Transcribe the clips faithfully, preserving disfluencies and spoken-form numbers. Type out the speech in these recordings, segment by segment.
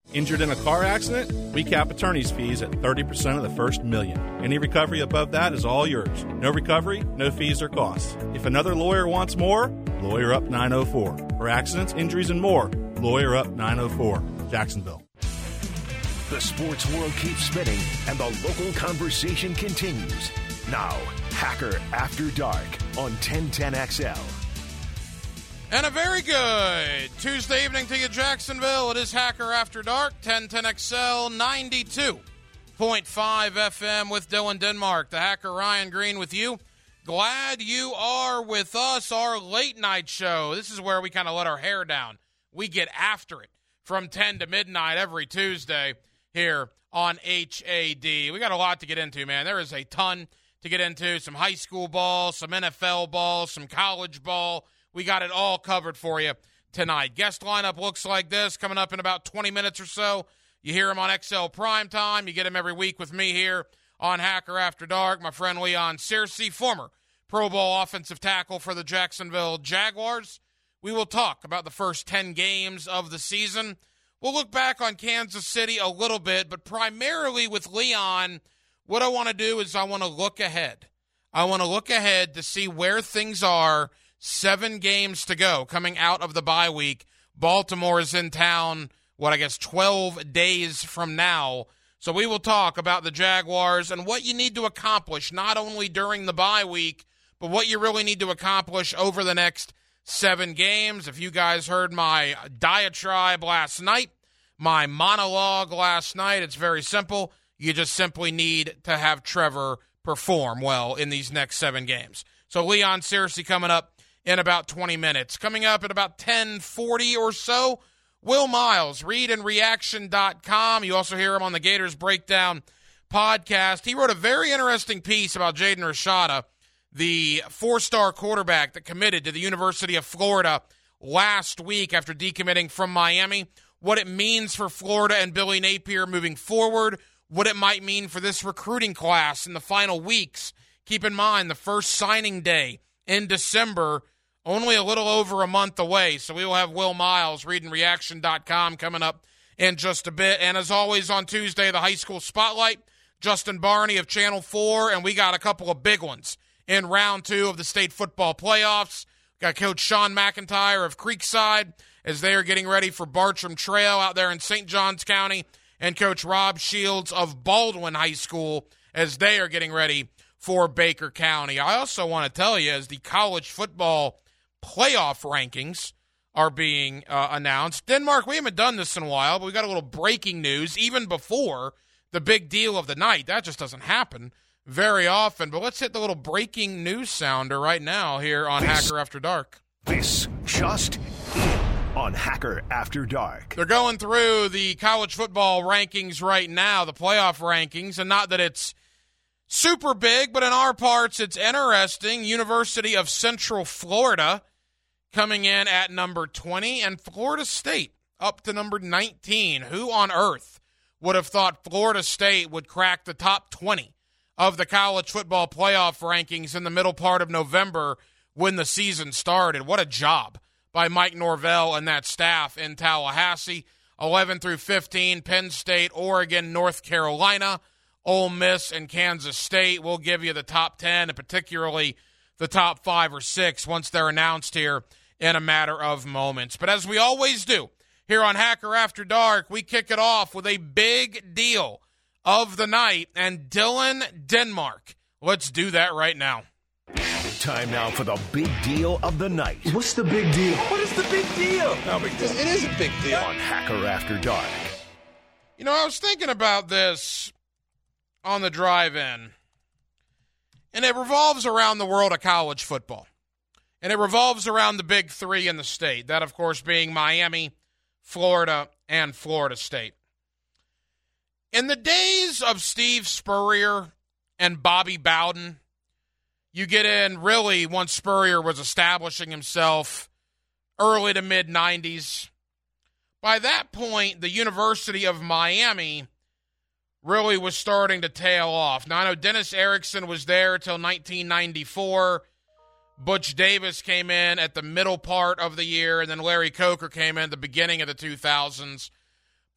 Injured in a car accident? We cap attorney's fees at thirty percent of the first million. Any recovery above that is all yours. No recovery, no fees or costs. If another lawyer wants more, Lawyer Up nine oh four. For accidents, injuries, and more, Lawyer Up nine oh four. Jacksonville. The sports world keeps spinning, and the local conversation continues. Now, Hacker After Dark on ten ten X L. And a very good Tuesday evening to you, Jacksonville. It is Hacker After Dark, ten ten X L, ninety-two point five F M with Dylan Denmark. The Hacker Ryan Green with you. Glad you are with us, our late night show. This is where we kind of let our hair down. We get after it from ten to midnight every Tuesday here on H A D. We got a lot to get into, man. There is a ton to get into. Some high school ball, some N F L ball, some college ball. We got it all covered for you tonight. Guest lineup looks like this, coming up in about twenty minutes or so. You hear him on X L Primetime. You get him every week with me here on Hacker After Dark. My friend Leon Searcy, former Pro Bowl offensive tackle for the Jacksonville Jaguars. We will talk about the first ten games of the season. We'll look back on Kansas City a little bit, but primarily with Leon, what I want to do is I want to look ahead. I want to look ahead to see where things are. Seven games to go coming out of the bye week. Baltimore is in town, what I guess, twelve days from now. So we will talk about the Jaguars and what you need to accomplish, not only during the bye week, but what you really need to accomplish over the next seven games. If you guys heard my diatribe last night, my monologue last night, it's very simple. You just simply need to have Trevor perform well in these next seven games. So Leon Searcy coming up in about twenty minutes. Coming up at about ten forty or so, Will Miles, read and reaction dot com. You also hear him on the Gators Breakdown podcast. He wrote a very interesting piece about Jaden Rashada, the four-star quarterback that committed to the University of Florida last week after decommitting from Miami, what it means for Florida and Billy Napier moving forward, what it might mean for this recruiting class in the final weeks. Keep in mind, the first signing day in December, only a little over a month away. So we will have Will Miles, read and reaction dot com, coming up in just a bit. And as always on Tuesday, the high school spotlight, Justin Barney of Channel four, and we got a couple of big ones in round two of the state football playoffs. Got Coach Sean McIntyre of Creekside as they are getting ready for Bartram Trail out there in Saint Johns County, and Coach Rob Shields of Baldwin High School as they are getting ready for Baker County. I also want to tell you, as the college football playoff rankings are being uh, announced, Denmark, we haven't done this in a while, but we got a little breaking news even before the big deal of the night. That just doesn't happen very often. But let's hit the little breaking news sounder right now here on this, Hacker After Dark. This just in on Hacker After Dark. They're going through the college football rankings right now, the playoff rankings, and not that it's super big, but in our parts, it's interesting. University of Central Florida coming in at number twenty, and Florida State up to number nineteen. Who on earth would have thought Florida State would crack the top twenty of the college football playoff rankings in the middle part of November when the season started? What a job by Mike Norvell and that staff in Tallahassee. eleven through fifteen, Penn State, Oregon, North Carolina, Ole Miss, and Kansas State. We'll give you the top ten, and particularly the top five or six once they're announced here in a matter of moments. But as we always do here on Hacker After Dark, we kick it off with a big deal of the night, and Dylan Denmark. Let's do that right now. Time now for the big deal of the night. What's the big deal? What is the big deal? No big deal. It is a big deal. On Hacker After Dark. You know, I was thinking about this on the drive-in, and it revolves around the world of college football. And it revolves around the big three in the state, that, of course, being Miami, Florida, and Florida State. In the days of Steve Spurrier and Bobby Bowden, you get in really once Spurrier was establishing himself early to mid-nineties. By that point, the University of Miami really was starting to tail off. Now, I know Dennis Erickson was there until nineteen ninety-four. Butch Davis came in at the middle part of the year, and then Larry Coker came in at the beginning of the two thousands.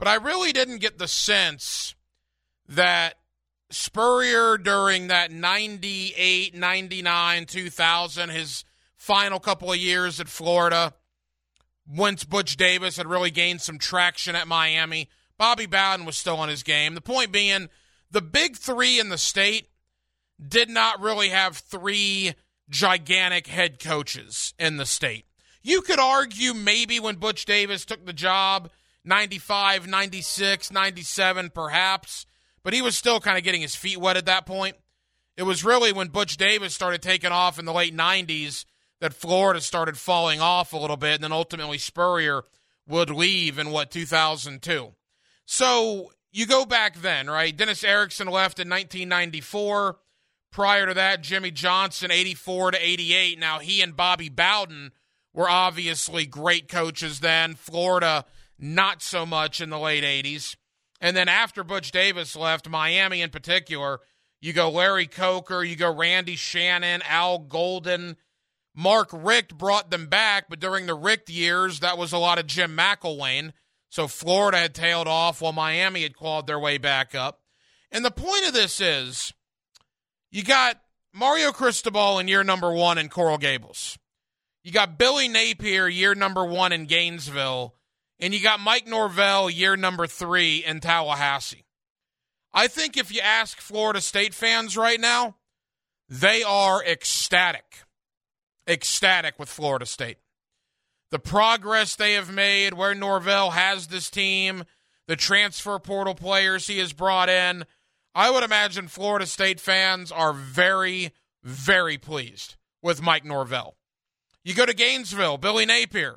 but I really didn't get the sense that Spurrier during that ninety-eight, ninety-nine, two thousand, his final couple of years at Florida, once Butch Davis had really gained some traction at Miami, Bobby Bowden was still on his game. The point being, the big three in the state did not really have three gigantic head coaches in the state. You could argue maybe when Butch Davis took the job, ninety-five, ninety-six, ninety-seven perhaps, but he was still kind of getting his feet wet at that point. It was really when Butch Davis started taking off in the late nineties that Florida started falling off a little bit, and then ultimately Spurrier would leave in, what, two thousand two. So you go back then, right? Dennis Erickson left in nineteen ninety-four. Prior to that, Jimmy Johnson, eighty-four to eighty-eight. Now, he and Bobby Bowden were obviously great coaches then. Florida, not so much in the late eighties. And then after Butch Davis left, Miami in particular, you go Larry Coker, you go Randy Shannon, Al Golden. Mark Richt brought them back, but during the Richt years, that was a lot of Jim McElwain. So Florida had tailed off while Miami had clawed their way back up. And the point of this is, you got Mario Cristobal in year number one in Coral Gables. You got Billy Napier year number one in Gainesville. And you got Mike Norvell year number three in Tallahassee. I think if you ask Florida State fans right now, they are ecstatic. Ecstatic with Florida State. The progress they have made, where Norvell has this team, the transfer portal players he has brought in, I would imagine Florida State fans are very, very pleased with Mike Norvell. You go to Gainesville, Billy Napier.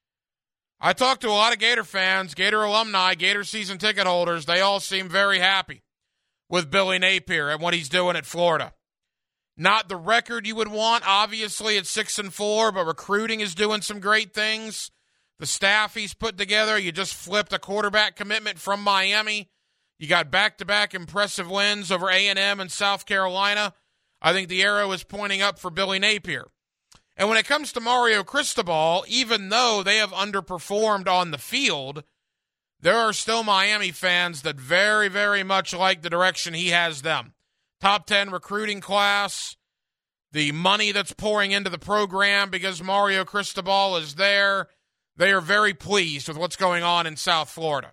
I talked to a lot of Gator fans, Gator alumni, Gator season ticket holders. They all seem very happy with Billy Napier and what he's doing at Florida. Not the record you would want, obviously, at six and four, but recruiting is doing some great things. The staff he's put together, you just flipped a quarterback commitment from Miami. You got back-to-back impressive wins over A and M and South Carolina. I think the arrow is pointing up for Billy Napier. And when it comes to Mario Cristobal, even though they have underperformed on the field, there are still Miami fans that very, very much like the direction he has them. Top ten recruiting class, the money that's pouring into the program because Mario Cristobal is there. They are very pleased with what's going on in South Florida.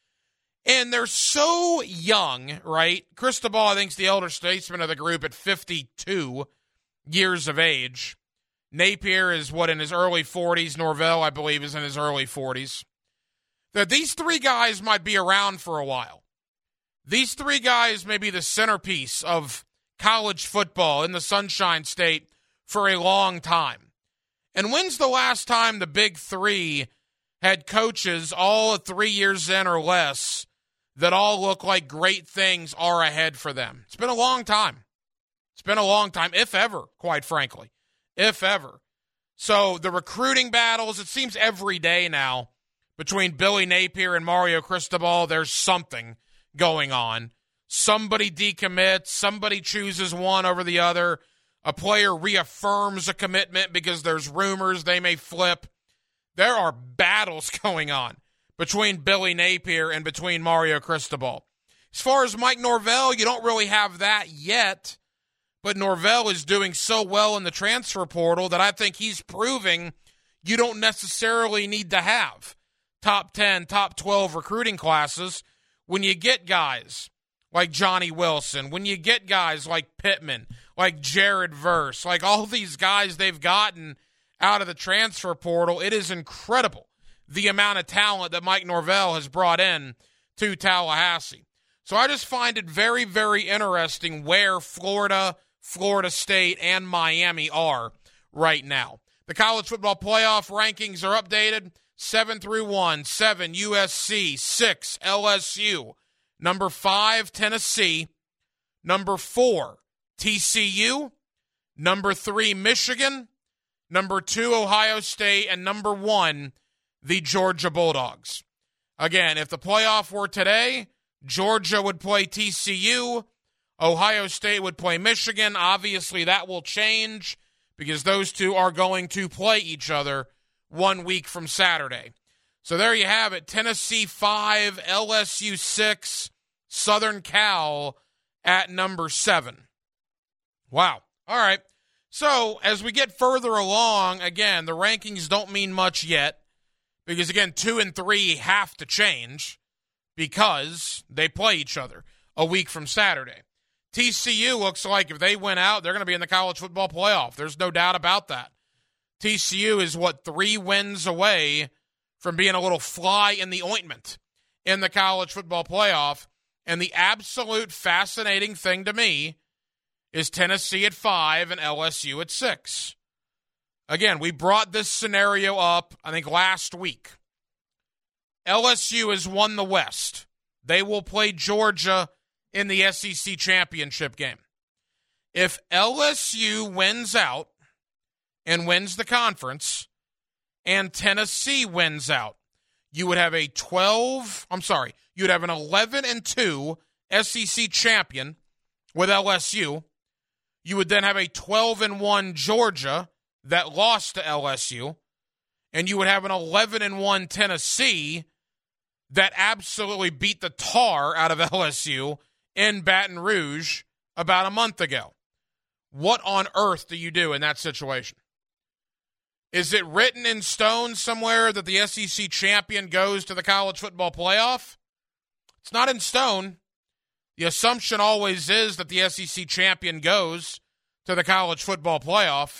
And they're so young, right? Cristobal, I think, is the elder statesman of the group at fifty-two years of age. Napier is, what, in his early forties. Norvell, I believe, is in his early forties. That these three guys might be around for a while. These three guys may be the centerpiece of college football in the Sunshine State for a long time. And when's the last time the big three had coaches all three years in or less that all look like great things are ahead for them? It's been a long time. It's been a long time, if ever, quite frankly. If ever. So the recruiting battles, it seems every day now, between Billy Napier and Mario Cristobal, there's something going on. Somebody decommits, somebody chooses one over the other. A player reaffirms a commitment because there's rumors they may flip. There are battles going on between Billy Napier and between Mario Cristobal. As far as Mike Norvell, you don't really have that yet. But Norvell is doing so well in the transfer portal that I think he's proving you don't necessarily need to have top ten, top twelve recruiting classes when you get guys like Johnny Wilson, when you get guys like Pittman, like Jared Verse, like all these guys they've gotten out of the transfer portal. It is incredible the amount of talent that Mike Norvell has brought in to Tallahassee. So I just find it very, very interesting where Florida, Florida State, and Miami are right now. The college football playoff rankings are updated. Seven through one, seven U S C, six L S U, number five Tennessee, number four T C U, number three Michigan, number two Ohio State, and number one the Georgia Bulldogs. Again, if the playoff were today, Georgia would play T C U, Ohio State would play Michigan. Obviously, that will change because those two are going to play each other one week from Saturday. So there you have it. Tennessee five, L S U six, Southern Cal at number seven. Wow. All right. So as we get further along, again, the rankings don't mean much yet because, again, two and three have to change because they play each other a week from Saturday. T C U looks like if they win out, they're going to be in the college football playoff. There's no doubt about that. T C U is, what, three wins away from being a little fly in the ointment in the college football playoff. And the absolute fascinating thing to me is Tennessee at five and L S U at six. Again, we brought this scenario up, I think, last week. L S U has won the West. They will play Georgia in the S E C championship game. If L S U wins out and wins the conference and Tennessee wins out, you would have a twelve, I'm sorry, you'd have an eleven and two S E C champion with L S U. You would then have a twelve and one Georgia that lost to L S U, and you would have an eleven and one Tennessee that absolutely beat the tar out of L S U in Baton Rouge about a month ago. What on earth do you do in that situation? Is it written in stone somewhere that the S E C champion goes to the college football playoff? It's not in stone. The assumption always is that the S E C champion goes to the college football playoff.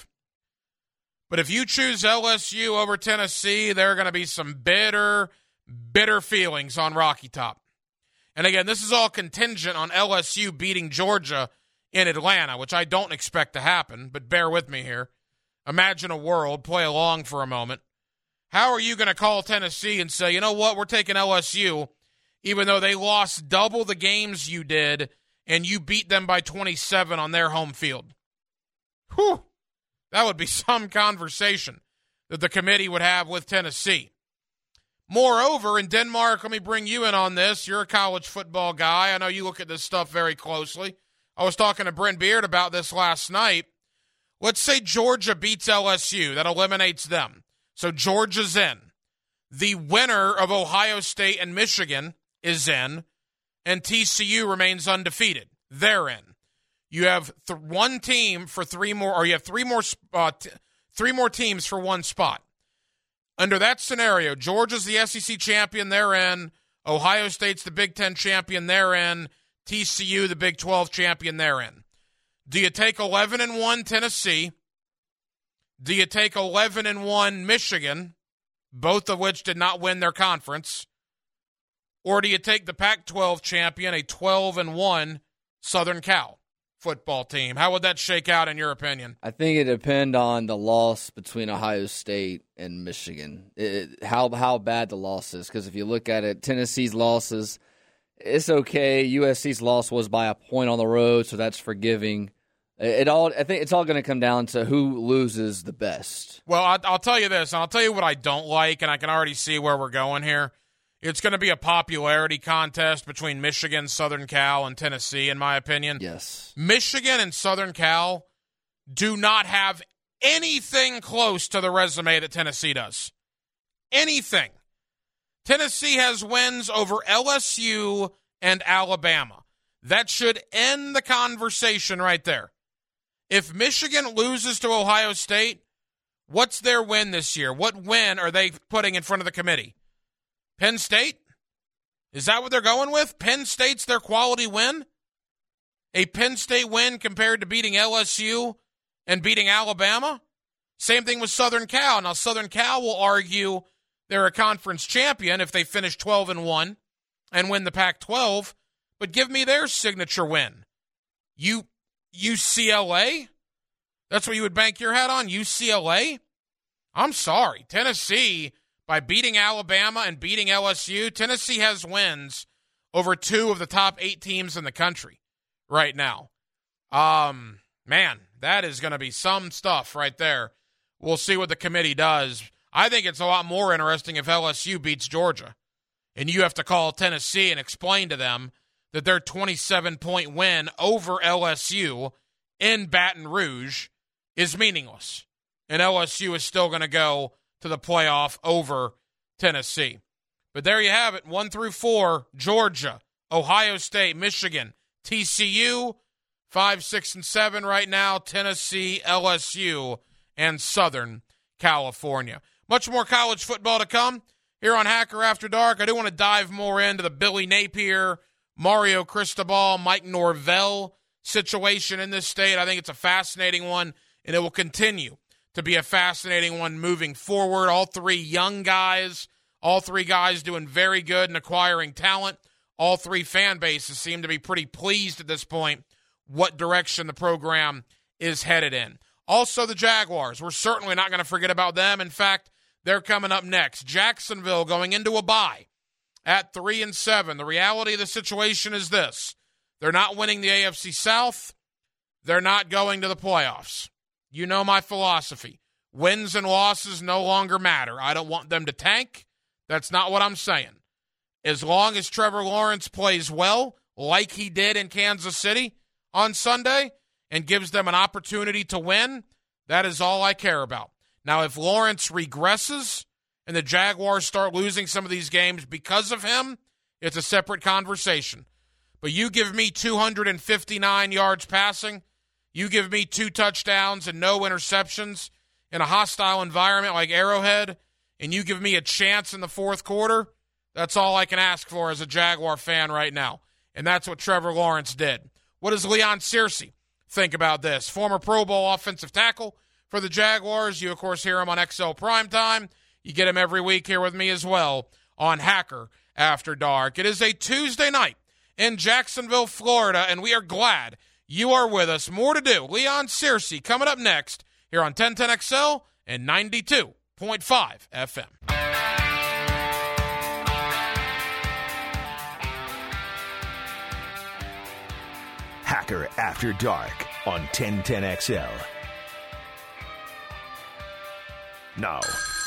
But if you choose L S U over Tennessee, there are going to be some bitter, bitter feelings on Rocky Top. And again, this is all contingent on L S U beating Georgia in Atlanta, which I don't expect to happen, but bear with me here. Imagine a world, play along for a moment. How are you going to call Tennessee and say, you know what, we're taking L S U, even though they lost double the games you did, and you beat them by twenty-seven on their home field? Whew. That would be some conversation that the committee would have with Tennessee. Moreover, in Denmark, let me bring you in on this. You're a college football guy. I know you look at this stuff very closely. I was talking to Brent Beard about this last night. Let's say Georgia beats L S U. That eliminates them. So Georgia's in. The winner of Ohio State and Michigan is in, and T C U remains undefeated. They're in. You have th- one team for three more, or you have three more, uh, t- three more teams for one spot. Under that scenario, Georgia's the S E C champion, they're in. Ohio State's the Big Ten champion, they're in. T C U, the Big twelve champion, they're in. Do you take eleven and one Tennessee? Do you take eleven and one Michigan, both of which did not win their conference? Or do you take the Pac twelve champion, a twelve and one Southern Cal football team? How would that shake out in your opinion? I think it depends on the loss between Ohio State and Michigan, it, how how bad the loss is. Because if you look at it, Tennessee's losses, it's okay. U S C's loss was by a point on the road, so that's forgiving. It, it all I think it's all going to come down to who loses the best. Well, I, I'll tell you this, and I'll tell you what I don't like, and I can already see where we're going here. It's going to be a popularity contest between Michigan, Southern Cal, and Tennessee, in my opinion. Yes. Michigan and Southern Cal do not have anything close to the resume that Tennessee does. Anything. Tennessee has wins over L S U and Alabama. That should end the conversation right there. If Michigan loses to Ohio State, what's their win this year? What win are they putting in front of the committee? Penn State? Is that what they're going with? Penn State's their quality win? A Penn State win compared to beating L S U and beating Alabama? Same thing with Southern Cal. Now, Southern Cal will argue they're a conference champion if they finish twelve and one and win the Pac twelve, but give me their signature win. You, U C L A? That's what you would bank your hat on, U C L A? I'm sorry. Tennessee, by beating Alabama and beating L S U, Tennessee has wins over two of the top eight teams in the country right now. Um, man, that is going to be some stuff right there. We'll see what the committee does. I think it's a lot more interesting if L S U beats Georgia, and you have to call Tennessee and explain to them that their twenty-seven point win over L S U in Baton Rouge is meaningless, and L S U is still going to go to the playoff over Tennessee. But there you have it, one through four, Georgia, Ohio State, Michigan, T C U, five, six, and seven right now, Tennessee, L S U, and Southern California. Much more college football to come here on Hacker After Dark. I do want to dive more into the Billy Napier, Mario Cristobal, Mike Norvell situation in this state. I think it's a fascinating one, and it will continue to be a fascinating one moving forward. All three young guys, all three guys doing very good and acquiring talent. All three fan bases seem to be pretty pleased at this point what direction the program is headed in. Also, the Jaguars. We're certainly not going to forget about them. In fact, they're coming up next. Jacksonville going into a bye at three and seven. The reality of the situation is this. They're not winning the A F C South. They're not going to the playoffs. You know my philosophy. Wins and losses no longer matter. I don't want them to tank. That's not what I'm saying. As long as Trevor Lawrence plays well, like he did in Kansas City on Sunday, and gives them an opportunity to win, that is all I care about. Now, if Lawrence regresses and the Jaguars start losing some of these games because of him, it's a separate conversation. But you give me two hundred fifty-nine yards passing, you give me two touchdowns and no interceptions in a hostile environment like Arrowhead, and you give me a chance in the fourth quarter, that's all I can ask for as a Jaguar fan right now. And that's what Trevor Lawrence did. What does Leon Searcy think about this? Former Pro Bowl offensive tackle for the Jaguars. You, of course, hear him on X L Primetime. You get him every week here with me as well on Hacker After Dark. It is a Tuesday night in Jacksonville, Florida, and we are glad you are with us. More to do. Leon Searcy coming up next here on ten ten X L and ninety-two point five F M. Hacker After Dark on ten ten X L. Now,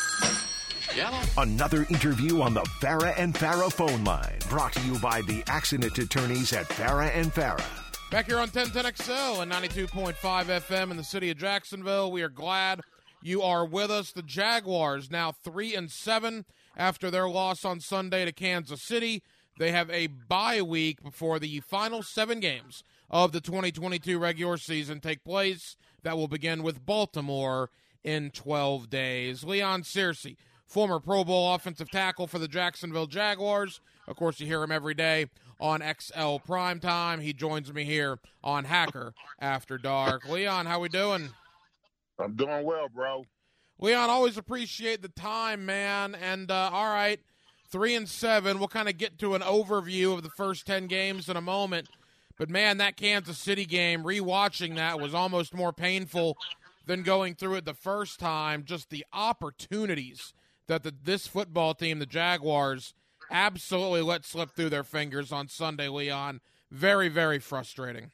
another interview on the Farah and Farah phone line, brought to you by the accident attorneys at Farah and Farah. Back here on ten ten X L and ninety-two point five F M in the city of Jacksonville. We are glad you are with us. The Jaguars now three and seven after their loss on Sunday to Kansas City. They have a bye week before the final seven games of the twenty twenty-two regular season take place. That will begin with Baltimore in twelve days. Leon Searcy, former Pro Bowl offensive tackle for the Jacksonville Jaguars. Of course, you hear him every day on X L Primetime. He joins me here on Hacker After Dark. Leon, how we doing? I'm doing well, bro. Leon, always appreciate the time, man. And, uh, all right, three and seven. We'll kind of get to an overview of the first ten games in a moment. But, man, that Kansas City game, rewatching that was almost more painful than going through it the first time. Just the opportunities that the, this football team, the Jaguars, absolutely let slip through their fingers on Sunday, Leon. Very, very frustrating.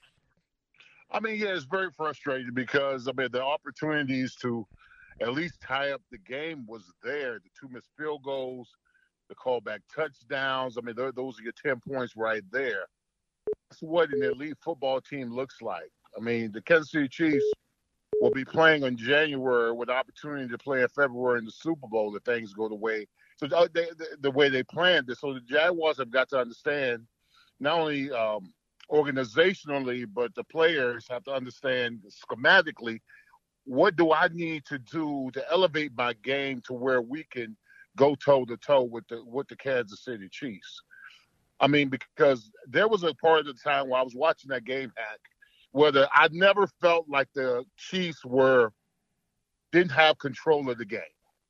I mean, yeah, it's very frustrating because, I mean, the opportunities to at least tie up the game was there. The two missed field goals, the callback touchdowns. I mean, those are your ten points right there. That's what an elite football team looks like. I mean, the Kansas City Chiefs will be playing in January with the opportunity to play in February in the Super Bowl if things go the way so they, the, the way they planned it. So the Jaguars have got to understand not only um, organizationally, but the players have to understand schematically, what do I need to do to elevate my game to where we can go toe-to-toe with the with the Kansas City Chiefs. I mean, because there was a part of the time where I was watching that game, Hack, where the, I never felt like the Chiefs were didn't have control of the game.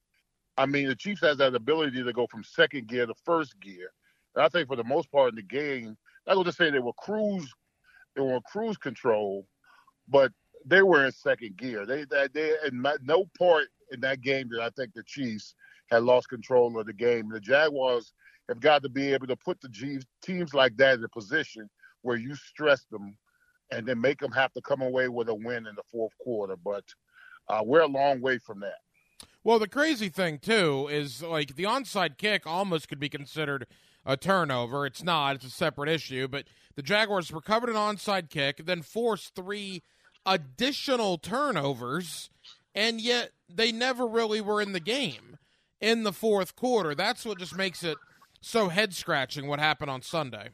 I mean, the Chiefs has that ability to go from second gear to first gear. And I think for the most part in the game, I would just say they were cruise, they were cruise control, but they were in second gear. They, they, they in no part in that game that I think the Chiefs had lost control of the game. The Jaguars have got to be able to put the G- teams like that in a position where you stress them and then make them have to come away with a win in the fourth quarter. But uh, we're a long way from that. Well, the crazy thing, too, is like the onside kick almost could be considered a turnover. It's not. It's a separate issue. But the Jaguars recovered an onside kick, then forced three additional turnovers, and yet they never really were in the game. in the fourth quarter. That's what just makes it so head-scratching what happened on Sunday.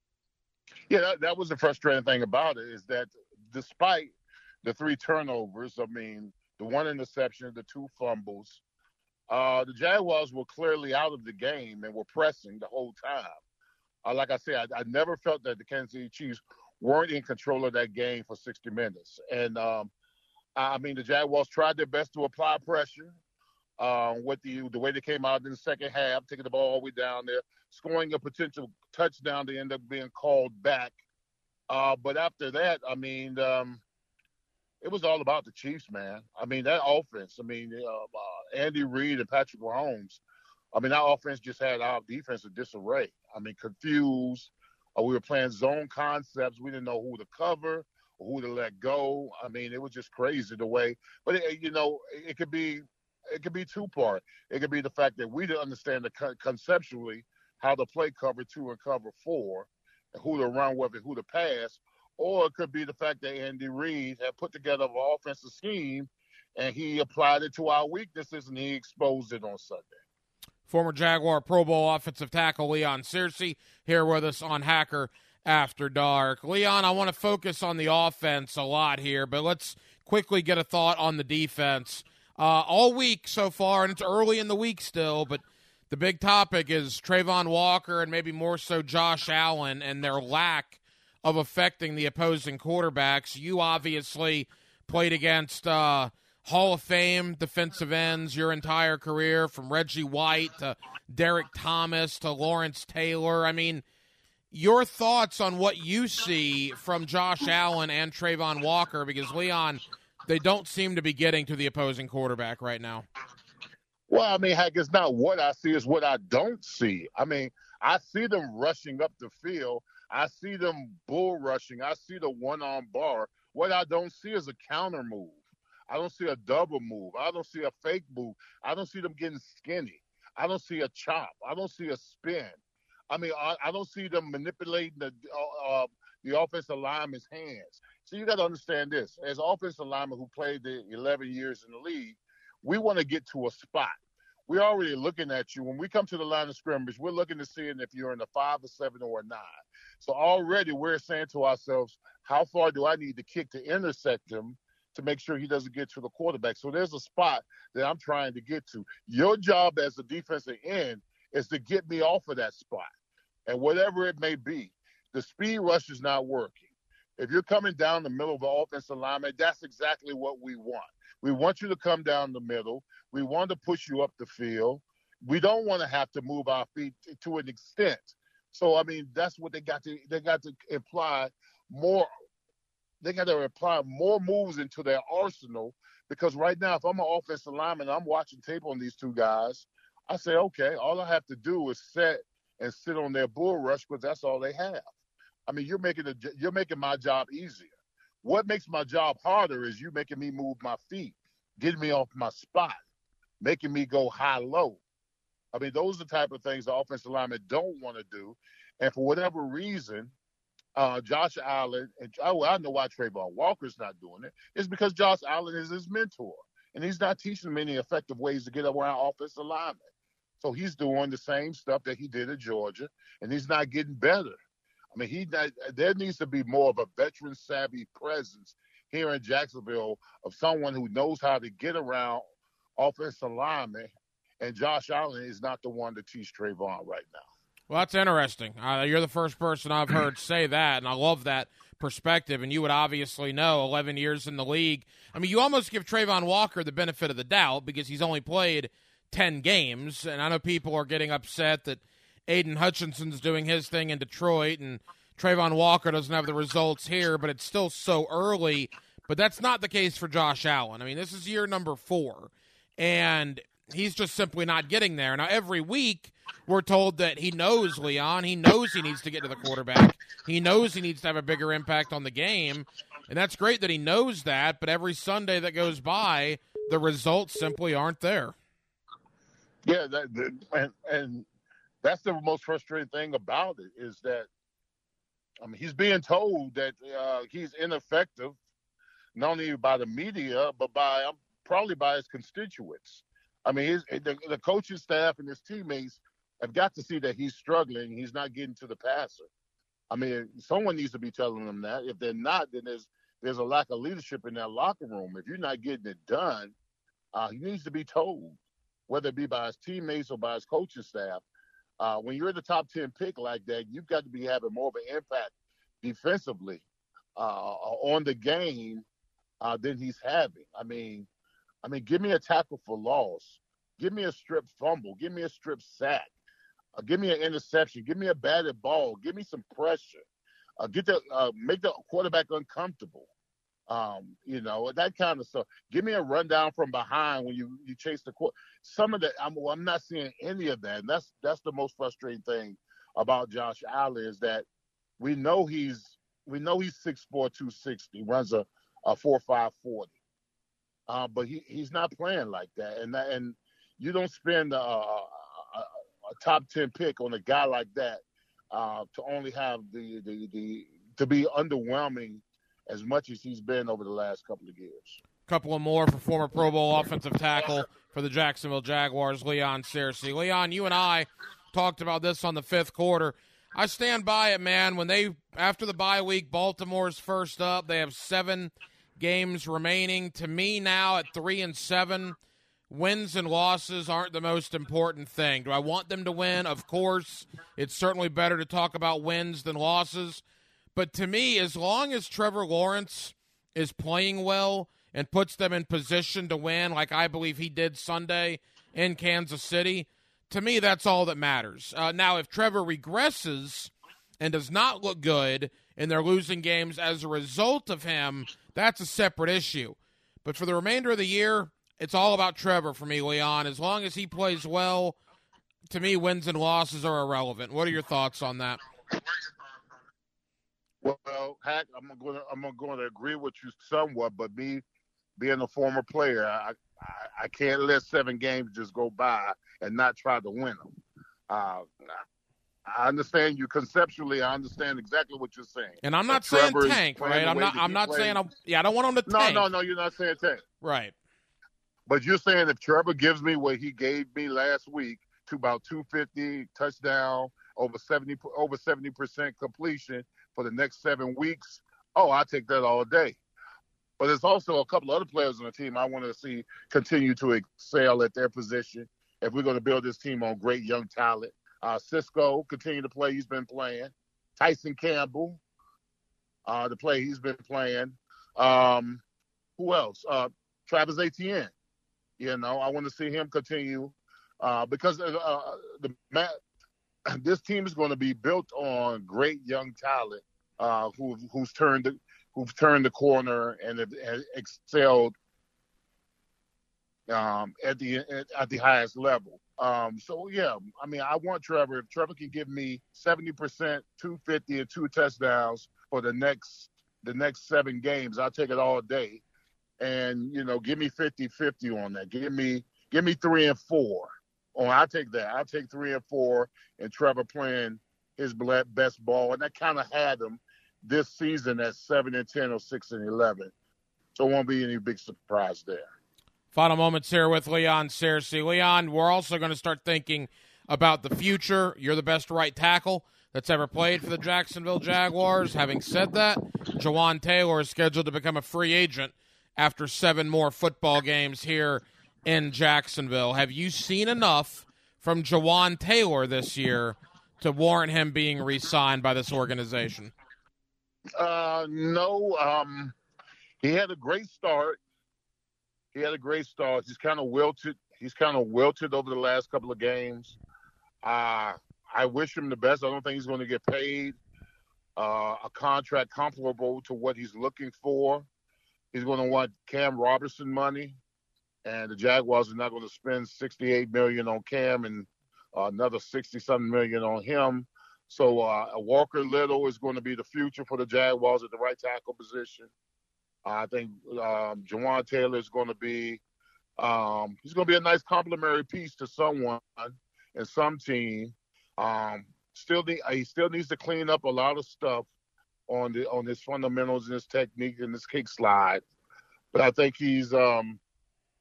Yeah, that, that was the frustrating thing about it, is that despite the three turnovers, I mean, the one interception, the two fumbles, uh, the Jaguars were clearly out of the game and were pressing the whole time. Uh, like I said, I, I never felt that the Kansas City Chiefs weren't in control of that game for sixty minutes. And, um, I mean, the Jaguars tried their best to apply pressure uh, with the the way they came out in the second half, taking the ball all the way down there, scoring a potential touchdown to end up being called back. Uh, but after that, I mean, um, it was all about the Chiefs, man. I mean, that offense, I mean, uh, uh, Andy Reid and Patrick Mahomes, I mean, that offense just had our defense in disarray. I mean, confused. Uh, we were playing zone concepts. We didn't know who to cover or who to let go. I mean, it was just crazy the way. But, it, you know, it could be it could be two-part. It could be the fact that we didn't understand the con- conceptually how to play cover two and cover four, and who to run with and who to pass. Or it could be the fact that Andy Reid had put together an offensive scheme and he applied it to our weaknesses and he exposed it on Sunday. Former Jaguar Pro Bowl offensive tackle Leon Searcy here with us on Hacker After Dark. Leon, I want to focus on the offense a lot here, but let's quickly get a thought on the defense. Uh, all week so far, and it's early in the week still, but the big topic is Trayvon Walker and maybe more so Josh Allen and their lack of affecting the opposing quarterbacks. You obviously played against uh, Hall of Fame defensive ends your entire career, from Reggie White to Derek Thomas to Lawrence Taylor. I mean, your thoughts on what you see from Josh Allen and Trayvon Walker, because, Leon, they don't seem to be getting to the opposing quarterback right now. Well, I mean, heck, it's not what I see, it's what I don't see. I mean, I see them rushing up the field. I see them bull rushing. I see the one-arm bar. What I don't see is a counter move. I don't see a double move. I don't see a fake move. I don't see them getting skinny. I don't see a chop. I don't see a spin. I mean, I, I don't see them manipulating the uh, uh, the offensive lineman's hands. So you got to understand this. As offensive linemen who played the eleven years in the league, we want to get to a spot. We're already looking at you. When we come to the line of scrimmage, we're looking to see if you're in a five or seven or a nine. So already we're saying to ourselves, how far do I need to kick to intersect him to make sure he doesn't get to the quarterback? So there's a spot that I'm trying to get to. Your job as a defensive end is to get me off of that spot. And whatever it may be, the speed rush is not working. If you're coming down the middle of the offensive lineman, that's exactly what we want. We want you to come down the middle. We want to push you up the field. We don't want to have to move our feet to an extent. So, I mean, that's what they got to they got to apply more. They got to apply more moves into their arsenal, because right now, if I'm an offensive lineman and I'm watching tape on these two guys, I say, okay, all I have to do is set and sit on their bull rush, because that's all they have. I mean, you're making a, you're making my job easier. What makes my job harder is you making me move my feet, getting me off my spot, making me go high-low. I mean, those are the type of things the offensive linemen don't want to do. And for whatever reason, uh, Josh Allen, and oh, I know why Trayvon Walker's not doing it, it's because Josh Allen is his mentor, and he's not teaching him any effective ways to get around offensive linemen. So he's doing the same stuff that he did at Georgia, and he's not getting better. I mean, he there needs to be more of a veteran-savvy presence here in Jacksonville of someone who knows how to get around offensive linemen, and Josh Allen is not the one to teach Trayvon right now. Well, that's interesting. Uh, you're the first person I've heard say that, and I love that perspective. And you would obviously know, eleven years in the league. I mean, you almost give Trayvon Walker the benefit of the doubt because he's only played ten games, and I know people are getting upset that Aiden Hutchinson's doing his thing in Detroit, and Trayvon Walker doesn't have the results here, but it's still so early. But that's not the case for Josh Allen. I mean, this is year number four, and he's just simply not getting there. Now, every week we're told that he knows, Leon. He knows he needs to get to the quarterback. He knows he needs to have a bigger impact on the game, and that's great that he knows that, but every Sunday that goes by, the results simply aren't there. Yeah, that, that, and, and that's the most frustrating thing about it is that, I mean, he's being told that uh, he's ineffective, not only by the media, but by um, probably by his constituents. I mean, his, the, the coaching staff and his teammates have got to see that he's struggling. He's not getting to the passer. I mean, someone needs to be telling them that. If they're not, then there's there's a lack of leadership in that locker room. If you're not getting it done, uh, he needs to be told, whether it be by his teammates or by his coaching staff. Uh, when you're the top ten pick like that, you've got to be having more of an impact defensively uh, on the game uh, than he's having. I mean, I mean, give me a tackle for loss. Give me a strip fumble. Give me a strip sack. Uh, give me an interception. Give me a batted ball. Give me some pressure. Uh, get the uh, make the quarterback uncomfortable. Um, you know, that kind of stuff. Give me a rundown from behind when you, you chase the court. Some of that, I'm, well, I'm not seeing any of that. And that's that's the most frustrating thing about Josh Allen is that we know he's we know he's six four, two sixty, runs a, a four five forty. Uh, but he, he's not playing like that. And that, and you don't spend a, a, a top ten pick on a guy like that uh, to only have the, the, the to be underwhelming as much as he's been over the last couple of years. Couple of more for former Pro Bowl offensive tackle for the Jacksonville Jaguars, Leon Searcy. Leon, you and I talked about this on the fifth quarter. I stand by it, man. When they, after the bye week, Baltimore's first up. They have seven games remaining. To me now at three and seven, wins and losses aren't the most important thing. Do I want them to win? Of course. It's certainly better to talk about wins than losses. But to me, as long as Trevor Lawrence is playing well and puts them in position to win, like I believe he did Sunday in Kansas City, to me, that's all that matters. Uh, now, if Trevor regresses and does not look good and they're losing games as a result of him, that's a separate issue. But for the remainder of the year, it's all about Trevor for me, Leon. As long as he plays well, to me, wins and losses are irrelevant. What are your thoughts on that? Well, Hack, I'm going to I'm going to agree with you somewhat, but me being a former player, I, I I can't let seven games just go by and not try to win them. Uh, I understand you conceptually. I understand exactly what you're saying. And I'm not saying tank, right? I'm not. I'm not saying. I'm, yeah, I don't want him to tank. No, no, no. You're not saying tank. Right. But you're saying if Trevor gives me what he gave me last week, to about two fifty touchdown, over seventy over seventy percent completion for the next seven weeks, oh, I take that all day. But there's also a couple other players on the team I want to see continue to excel at their position if we're going to build this team on great young talent. Uh, Cisco continue to play. He's been playing. Tyson Campbell, uh, the play he's been playing. Um, who else? Uh, Travis Etienne. You know, I want to see him continue uh, because uh, the this team is going to be built on great young talent uh, who who's turned the, who've turned the corner and have, have excelled um, at the at, at the highest level. Um, so yeah, I mean, I want Trevor. If Trevor can give me seventy percent, two fifty, and two touchdowns for the next the next seven games, I'll take it all day. And you know, give me fifty-fifty on that. Give me give me three and four. Oh, I take that. I take three and four, and Trevor playing his best ball, and that kind of had him this season at seven and ten or six and eleven. So it won't be any big surprise there. Final moments here with Leon Searcy. Leon, we're also going to start thinking about the future. You're the best right tackle that's ever played for the Jacksonville Jaguars. Having said that, Jawan Taylor is scheduled to become a free agent after seven more football games here in Jacksonville. Have you seen enough from Jawan Taylor this year to warrant him being re-signed by this organization? Uh, no. Um, he had a great start. He had a great start. He's kind of wilted. He's kind of wilted over the last couple of games. Uh, I wish him the best. I don't think he's going to get paid uh, a contract comparable to what he's looking for. He's going to want Cam Robertson money, and the Jaguars are not going to spend sixty-eight million dollars on Cam and uh, another sixty-something million dollars on him. So uh, Walker Little is going to be the future for the Jaguars at the right tackle position. I think um, Jawan Taylor is going to be um, he's going to be a nice complementary piece to someone and some team. Um, still, need, he still needs to clean up a lot of stuff on the on his fundamentals and his technique and his kick slide. But I think he's um,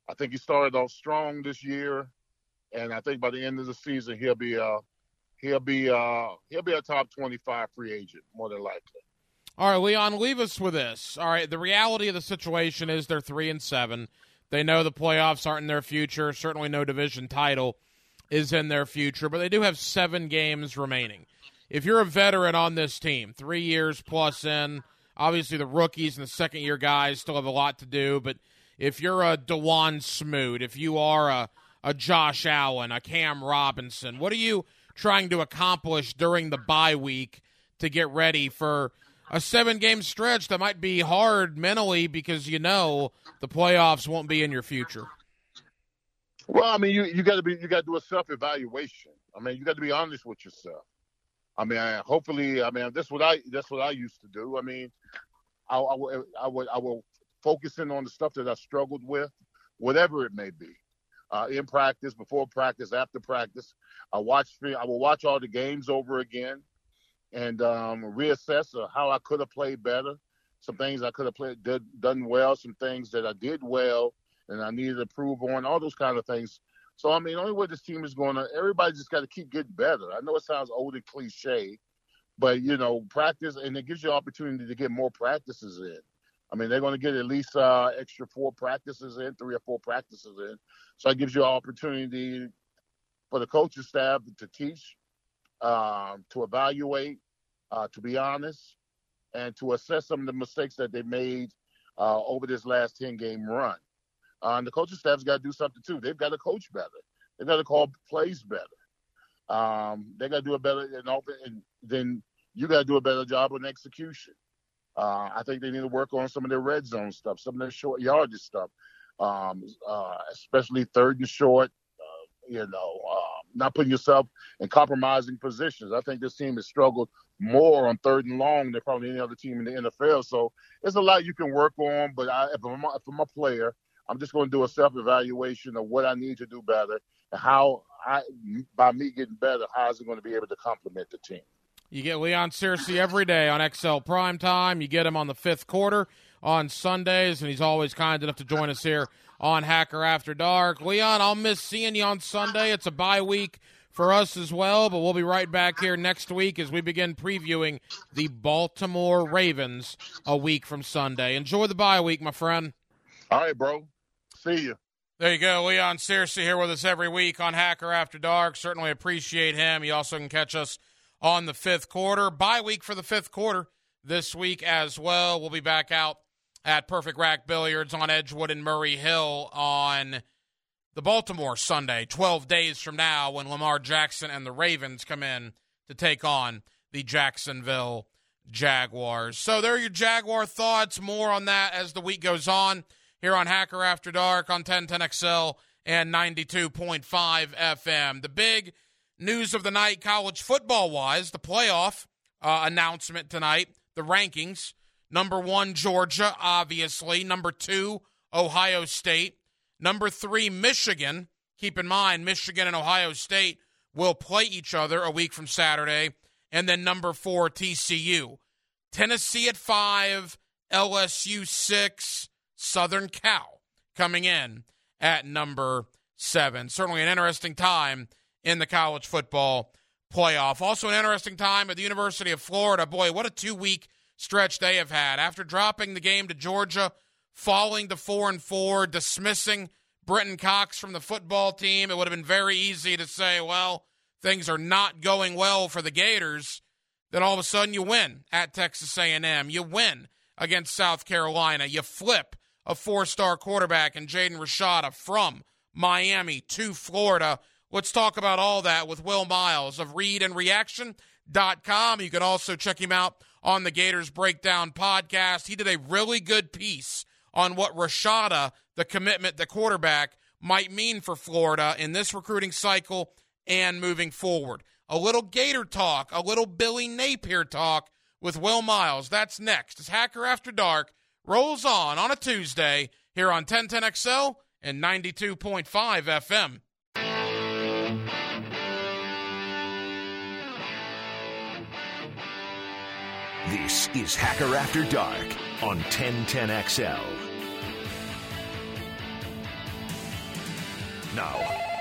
I think he started off strong this year, and I think by the end of the season he'll be uh he'll be uh he'll be a top twenty-five free agent more than likely. All right, Leon, leave us with this. All right, the reality of the situation is they're three and seven. They know the playoffs aren't in their future. Certainly no division title is in their future, but they do have seven games remaining. If you're a veteran on this team, three years plus in, obviously the rookies and the second-year guys still have a lot to do, but if you're a DeJuan Smoot, if you are a, a Josh Allen, a Cam Robinson, what are you trying to accomplish during the bye week to get ready for a seven-game stretch that might be hard mentally because you know the playoffs won't be in your future? Well, I mean, you you got to be you got to do a self-evaluation. I mean, you got to be honest with yourself. I mean, I, hopefully, I mean, that's what I that's what I used to do. I mean, I, I, will, I will I will focus in on the stuff that I struggled with, whatever it may be, uh, in practice, before practice, after practice. I watch I will watch all the games over again, and um, reassess uh, how I could have played better. Some things I could have played did, done well. Some things that I did well and I needed to improve on. All those kind of things. So, I mean, the only way this team is going to, everybody just got to keep getting better. I know it sounds old and cliche, but, you know, practice, and it gives you an opportunity to get more practices in. I mean, they're going to get at least uh, extra four practices in, three or four practices in. So it gives you an opportunity for the coaching staff to teach, uh, to evaluate, uh, to be honest, and to assess some of the mistakes that they made uh, over this last ten-game run. Uh, and the coaching staff's got to do something, too. They've got to coach better. They've got to call plays better. Um, they got to do a better – and then you got to do a better job on execution. Uh, I think they need to work on some of their red zone stuff, some of their short yardage stuff, um, uh, especially third and short, uh, you know, uh, not putting yourself in compromising positions. I think this team has struggled more on third and long than probably any other team in the N F L. So there's a lot you can work on, but I, if, I'm, if I'm a player – I'm just going to do a self-evaluation of what I need to do better and how, I, by me getting better, how is it going to be able to complement the team. You get Leon Searcy every day on X L Primetime. You get him on the fifth quarter on Sundays, and he's always kind enough to join us here on Hacker After Dark. Leon, I'll miss seeing you on Sunday. It's a bye week for us as well, but we'll be right back here next week as we begin previewing the Baltimore Ravens a week from Sunday. Enjoy the bye week, my friend. All right, bro. See you. There you go. Leon Searcy here with us every week on Hacker After Dark. Certainly appreciate him. You also can catch us on the fifth quarter. Bye week for the fifth quarter this week as well. We'll be back out at Perfect Rack Billiards on Edgewood and Murray Hill on the Baltimore Sunday, twelve days from now, when Lamar Jackson and the Ravens come in to take on the Jacksonville Jaguars. So there are your Jaguar thoughts. More on that as the week goes on here on Hacker After Dark on ten ten X L and ninety-two point five F M. The big news of the night, college football-wise, the playoff uh, announcement tonight, the rankings. Number one, Georgia, obviously. Number two, Ohio State. Number three, Michigan. Keep in mind, Michigan and Ohio State will play each other a week from Saturday. And then number four, T C U. Tennessee at five, L S U six, Southern Cal coming in at number seven. Certainly an interesting time in the college football playoff. Also an interesting time at the University of Florida. Boy, what a two-week stretch they have had. After dropping the game to Georgia, falling to four and four, dismissing Brenton Cox from the football team, it would have been very easy to say, well, things are not going well for the Gators. Then all of a sudden you win at Texas A and M. You win against South Carolina. You flip a four-star quarterback in Jaden Rashada from Miami to Florida. Let's talk about all that with Will Miles of read and reaction dot com. You can also check him out on the Gators Breakdown podcast. He did a really good piece on what Rashada, the commitment, the quarterback, might mean for Florida in this recruiting cycle and moving forward. A little Gator talk, a little Billy Napier talk with Will Miles. That's next as Hacker After Dark rolls on on a Tuesday here on ten ten X L and ninety-two point five F M. This is Hacker After Dark on ten ten X L. Now,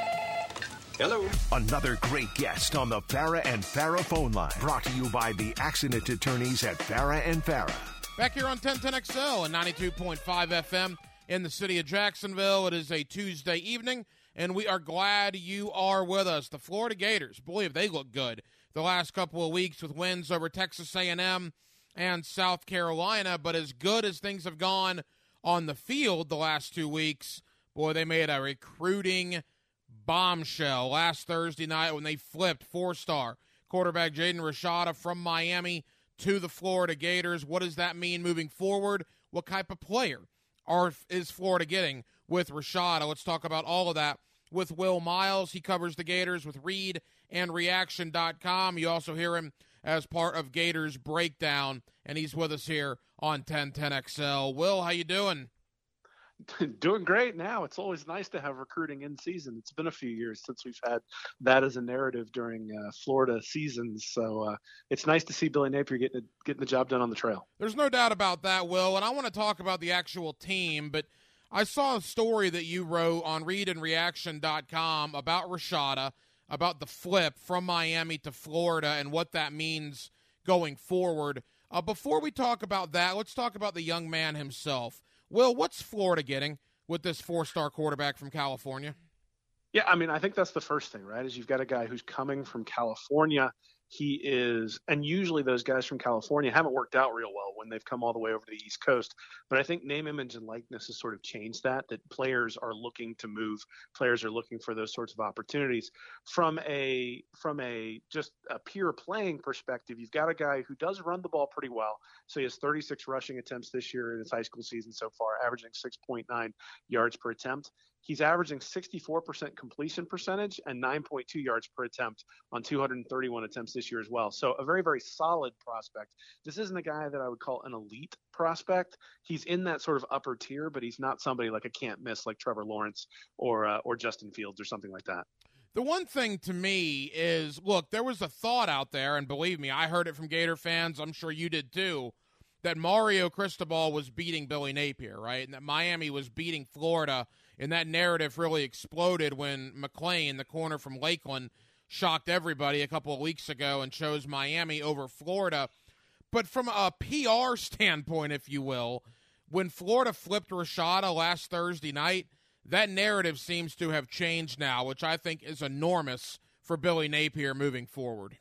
Hello. another great guest on the Farah and Farah phone line. Brought to you by the accident attorneys at Farah and Farah. Back here on ten ten X L and ninety-two point five F M in the city of Jacksonville. It is a Tuesday evening, and we are glad you are with us. The Florida Gators, boy, have they looked good the last couple of weeks with wins over Texas A and M and South Carolina. But as good as things have gone on the field the last two weeks, boy, they made a recruiting bombshell last Thursday night when they flipped four-star quarterback Jaden Rashada from Miami to the Florida Gators. What does that mean moving forward? What type of player are is Florida getting with Rashada? Let's talk about all of that with Will Miles. He covers the Gators with Read and Reaction dot com. You also hear him as part of Gators Breakdown, and he's with us here on ten ten X L. Will, how you doing? Doing great now. It's always nice to have recruiting in season. It's been a few years since we've had that as a narrative during uh, Florida seasons. So uh, it's nice to see Billy Napier getting, getting the job done on the trail. There's no doubt about that, Will. And I want to talk about the actual team, but I saw a story that you wrote on Read and Reaction dot com about Rashada, about the flip from Miami to Florida and what that means going forward. Uh, before we talk about that, let's talk about the young man himself. Will, what's Florida getting with this four-star quarterback from California? Yeah, I mean, I think that's the first thing, right, is you've got a guy who's coming from California. He is – and usually those guys from California haven't worked out real well when they've come all the way over to the East Coast. But I think name, image, and likeness has sort of changed that, that players are looking to move. Players are looking for those sorts of opportunities. From a from a just a pure playing perspective, you've got a guy who does run the ball pretty well. So he has thirty-six rushing attempts this year in his high school season so far, averaging six point nine yards per attempt. He's averaging sixty-four percent completion percentage and nine point two yards per attempt on two hundred thirty-one attempts this year as well. So a very, very solid prospect. This isn't a guy that I would call an elite prospect. He's in that sort of upper tier, but he's not somebody like a can't miss like Trevor Lawrence or uh, or Justin Fields or something like that. The one thing to me is, look, there was a thought out there, and believe me, I heard it from Gator fans, I'm sure you did too, that Mario Cristobal was beating Billy Napier, right? And that Miami was beating Florida, and that narrative really exploded when McClain, the corner from Lakeland, shocked everybody a couple of weeks ago and chose Miami over Florida. But from a P R standpoint, if you will, when Florida flipped Rashada last Thursday night, that narrative seems to have changed now, which I think is enormous for Billy Napier moving forward.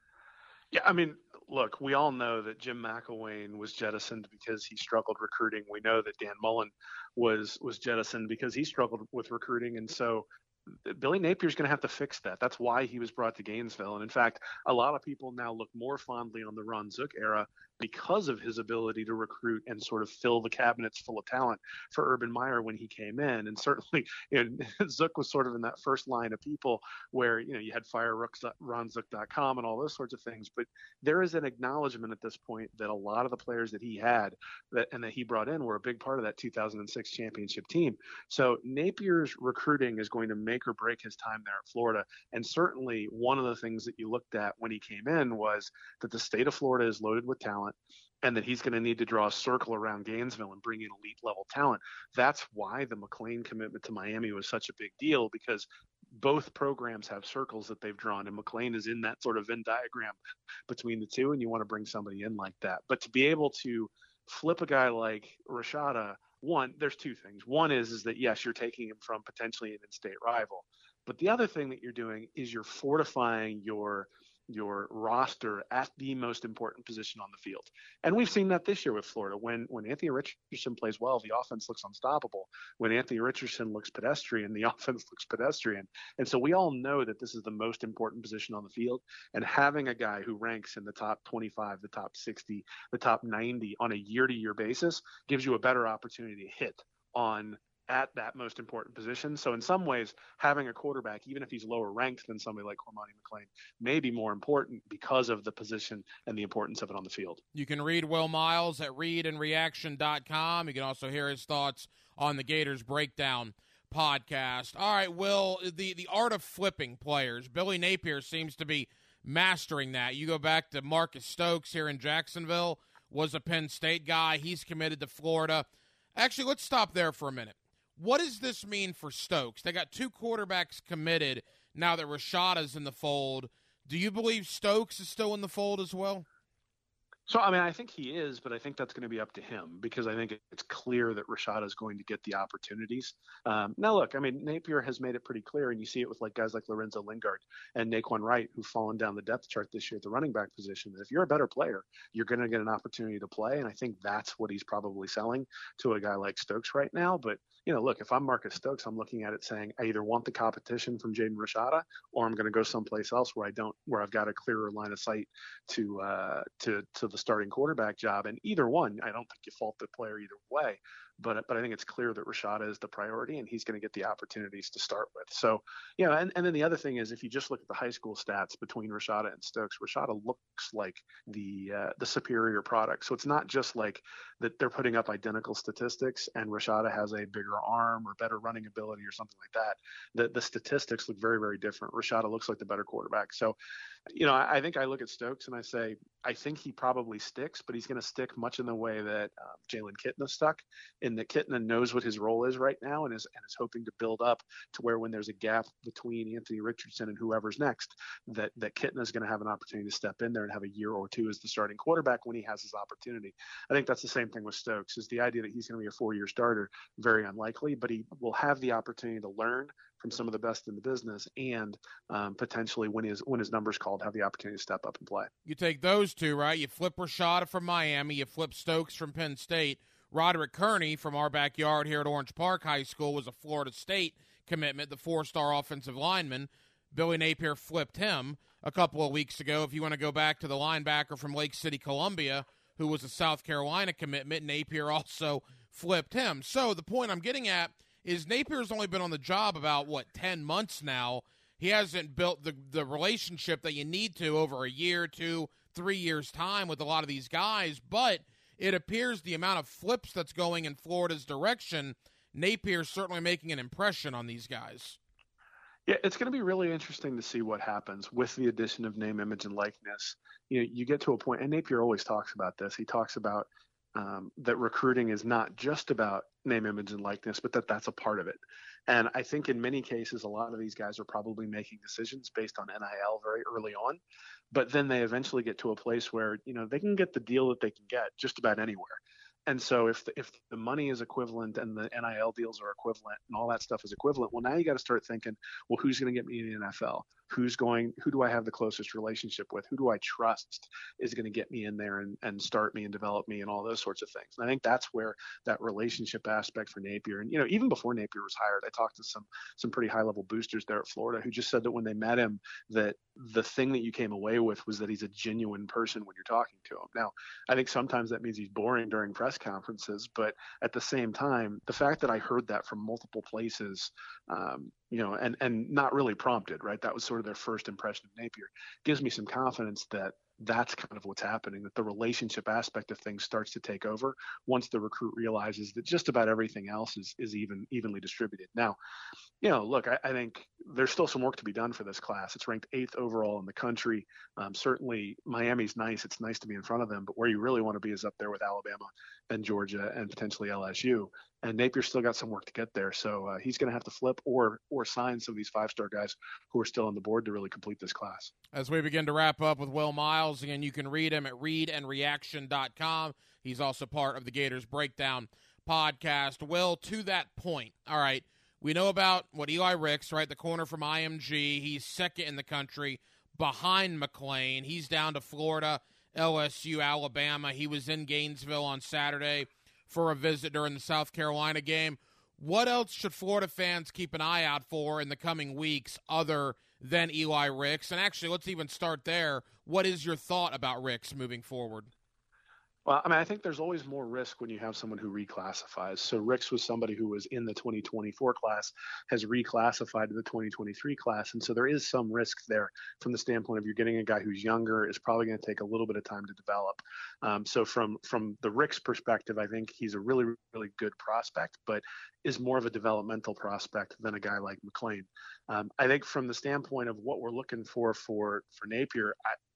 Yeah, I mean, look, we all know that Jim McElwain was jettisoned because he struggled recruiting. We know that Dan Mullen was was jettisoned because he struggled with recruiting. And so Billy Napier's going to have to fix that. That's why he was brought to Gainesville. And in fact, a lot of people now look more fondly on the Ron Zook era because of his ability to recruit and sort of fill the cabinets full of talent for Urban Meyer when he came in. And certainly, you know, Zook was sort of in that first line of people where, you know, you had fire ron zook dot com and all those sorts of things. But there is an acknowledgement at this point that a lot of the players that he had that and that he brought in were a big part of that two thousand six championship team. So Napier's recruiting is going to make or break his time there at Florida. And certainly one of the things that you looked at when he came in was that the state of Florida is loaded with talent, and that he's going to need to draw a circle around Gainesville and bring in elite level talent. That's why the McClain commitment to Miami was such a big deal, because both programs have circles that they've drawn, and McClain is in that sort of Venn diagram between the two, and you want to bring somebody in like that. But to be able to flip a guy like Rashada, one, there's two things. One is, is that, yes, you're taking him from potentially an in-state rival. But the other thing that you're doing is you're fortifying your your roster at the most important position on the field. And we've seen that this year with Florida. When when Anthony Richardson plays well, the offense looks unstoppable. When Anthony Richardson looks pedestrian, the offense looks pedestrian. And so we all know that this is the most important position on the field. And having a guy who ranks in the top twenty-five, the top sixty, the top ninety on a year-to-year basis gives you a better opportunity to hit on at that most important position. So in some ways, having a quarterback, even if he's lower ranked than somebody like Cormani McClain, may be more important because of the position and the importance of it on the field. You can read Will Miles at read and reaction dot com. You can also hear his thoughts on the Gators Breakdown podcast. All right, Will, the, the art of flipping players. Billy Napier seems to be mastering that. You go back to Marcus Stokes here in Jacksonville, was a Penn State guy. He's committed to Florida. Actually, let's stop there for a minute. What does this mean for Stokes? They got two quarterbacks committed now that Rashada's in the fold. Do you believe Stokes is still in the fold as well? So, I mean, I think he is, but I think that's going to be up to him because I think it's clear that Rashada is going to get the opportunities. Um, now, look, I mean, Napier has made it pretty clear, and you see it with like guys like Lorenzo Lingard and Naquan Wright, who've fallen down the depth chart this year at the running back position, that if you're a better player, you're going to get an opportunity to play. And I think that's what he's probably selling to a guy like Stokes right now. But, you know, look, if I'm Marcus Stokes, I'm looking at it saying I either want the competition from Jaden Rashada or I'm going to go someplace else where I don't, where I've got a clearer line of sight to, uh, to, to the starting quarterback job. And either one, I don't think you fault the player either way. But but I think it's clear that Rashada is the priority, and he's going to get the opportunities to start with. So, you know, and, and then the other thing is if you just look at the high school stats between Rashada and Stokes, Rashada looks like the uh, the superior product. So it's not just like that they're putting up identical statistics and Rashada has a bigger arm or better running ability or something like that. The, the statistics look very, very different. Rashada looks like the better quarterback. So, you know, I, I think I look at Stokes and I say, I think he probably sticks, but he's going to stick much in the way that um, Jalen Kitna stuck, in that Kitna knows what his role is right now and is and is hoping to build up to where when there's a gap between Anthony Richardson and whoever's next, that that Kitna is going to have an opportunity to step in there and have a year or two as the starting quarterback when he has his opportunity. I think that's the same thing with Stokes. Is the idea that he's going to be a four-year starter very unlikely, but he will have the opportunity to learn from some of the best in the business, and um, potentially when his when his number's called, have the opportunity to step up and play. You take those two, right? You flip Rashada from Miami, you flip Stokes from Penn State. Roderick Kearney from our backyard here at Orange Park High School was a Florida State commitment, the four-star offensive lineman. Billy Napier flipped him a couple of weeks ago. If you want to go back to the linebacker from Lake City, Columbia, who was a South Carolina commitment, Napier also flipped him. So the point I'm getting at is Napier's only been on the job about, what, ten months now. He hasn't built the, the relationship that you need to over a year, two, three years' time with a lot of these guys, but it appears the amount of flips that's going in Florida's direction, Napier's certainly making an impression on these guys. Yeah, it's going to be really interesting to see what happens with the addition of name, image, and likeness. You know, you get to a point, and Napier always talks about this. He talks about um, that recruiting is not just about name, image, and likeness, but that that's a part of it. And I think in many cases, a lot of these guys are probably making decisions based on N I L very early on, but then they eventually get to a place where, you know, they can get the deal that they can get just about anywhere. And so if the, if the money is equivalent and the N I L deals are equivalent and all that stuff is equivalent, well, now you got to start thinking, well, who's going to get me in the N F L? Who's going, who do I have the closest relationship with? Who do I trust is going to get me in there and, and start me and develop me and all those sorts of things. And I think that's where that relationship aspect for Napier, and, you know, even before Napier was hired, I talked to some, some pretty high level boosters there at Florida who just said that when they met him, that the thing that you came away with was that he's a genuine person when you're talking to him. Now, I think sometimes that means he's boring during press conferences, but at the same time, the fact that I heard that from multiple places, um, you know, and, and not really prompted, right? That was sort of their first impression of Napier. Gives me some confidence that that's kind of what's happening, that the relationship aspect of things starts to take over once the recruit realizes that just about everything else is, is even evenly distributed. Now, you know, look, I, I think there's still some work to be done for this class. It's ranked eighth overall in the country. Um, certainly Miami's nice. It's nice to be in front of them, but where you really want to be is up there with Alabama and Georgia and potentially L S U. And Napier's still got some work to get there. So uh, he's going to have to flip or or sign some of these five-star guys who are still on the board to really complete this class. As we begin to wrap up with Will Miles, again, you can read him at read and reaction dot com. He's also part of the Gators Breakdown podcast. Will, to that point, all right, we know about what Eli Ricks, right, the corner from I M G. He's second in the country behind McClain. He's down to Florida, L S U, Alabama. He was in Gainesville on Saturday for a visit during the South Carolina game. What else should Florida fans keep an eye out for in the coming weeks other than Eli Ricks? And actually, let's even start there. What is your thought about Ricks moving forward? Well, I mean, I think there's always more risk when you have someone who reclassifies. So Ricks was somebody who was in the twenty twenty-four class, has reclassified to the twenty twenty-three class. And so there is some risk there from the standpoint of you're getting a guy who's younger, is probably going to take a little bit of time to develop. Um, so from, from the Ricks perspective, I think he's a really, really good prospect, but is more of a developmental prospect than a guy like McClain. Um, I think from the standpoint of what we're looking for for, for Napier, I,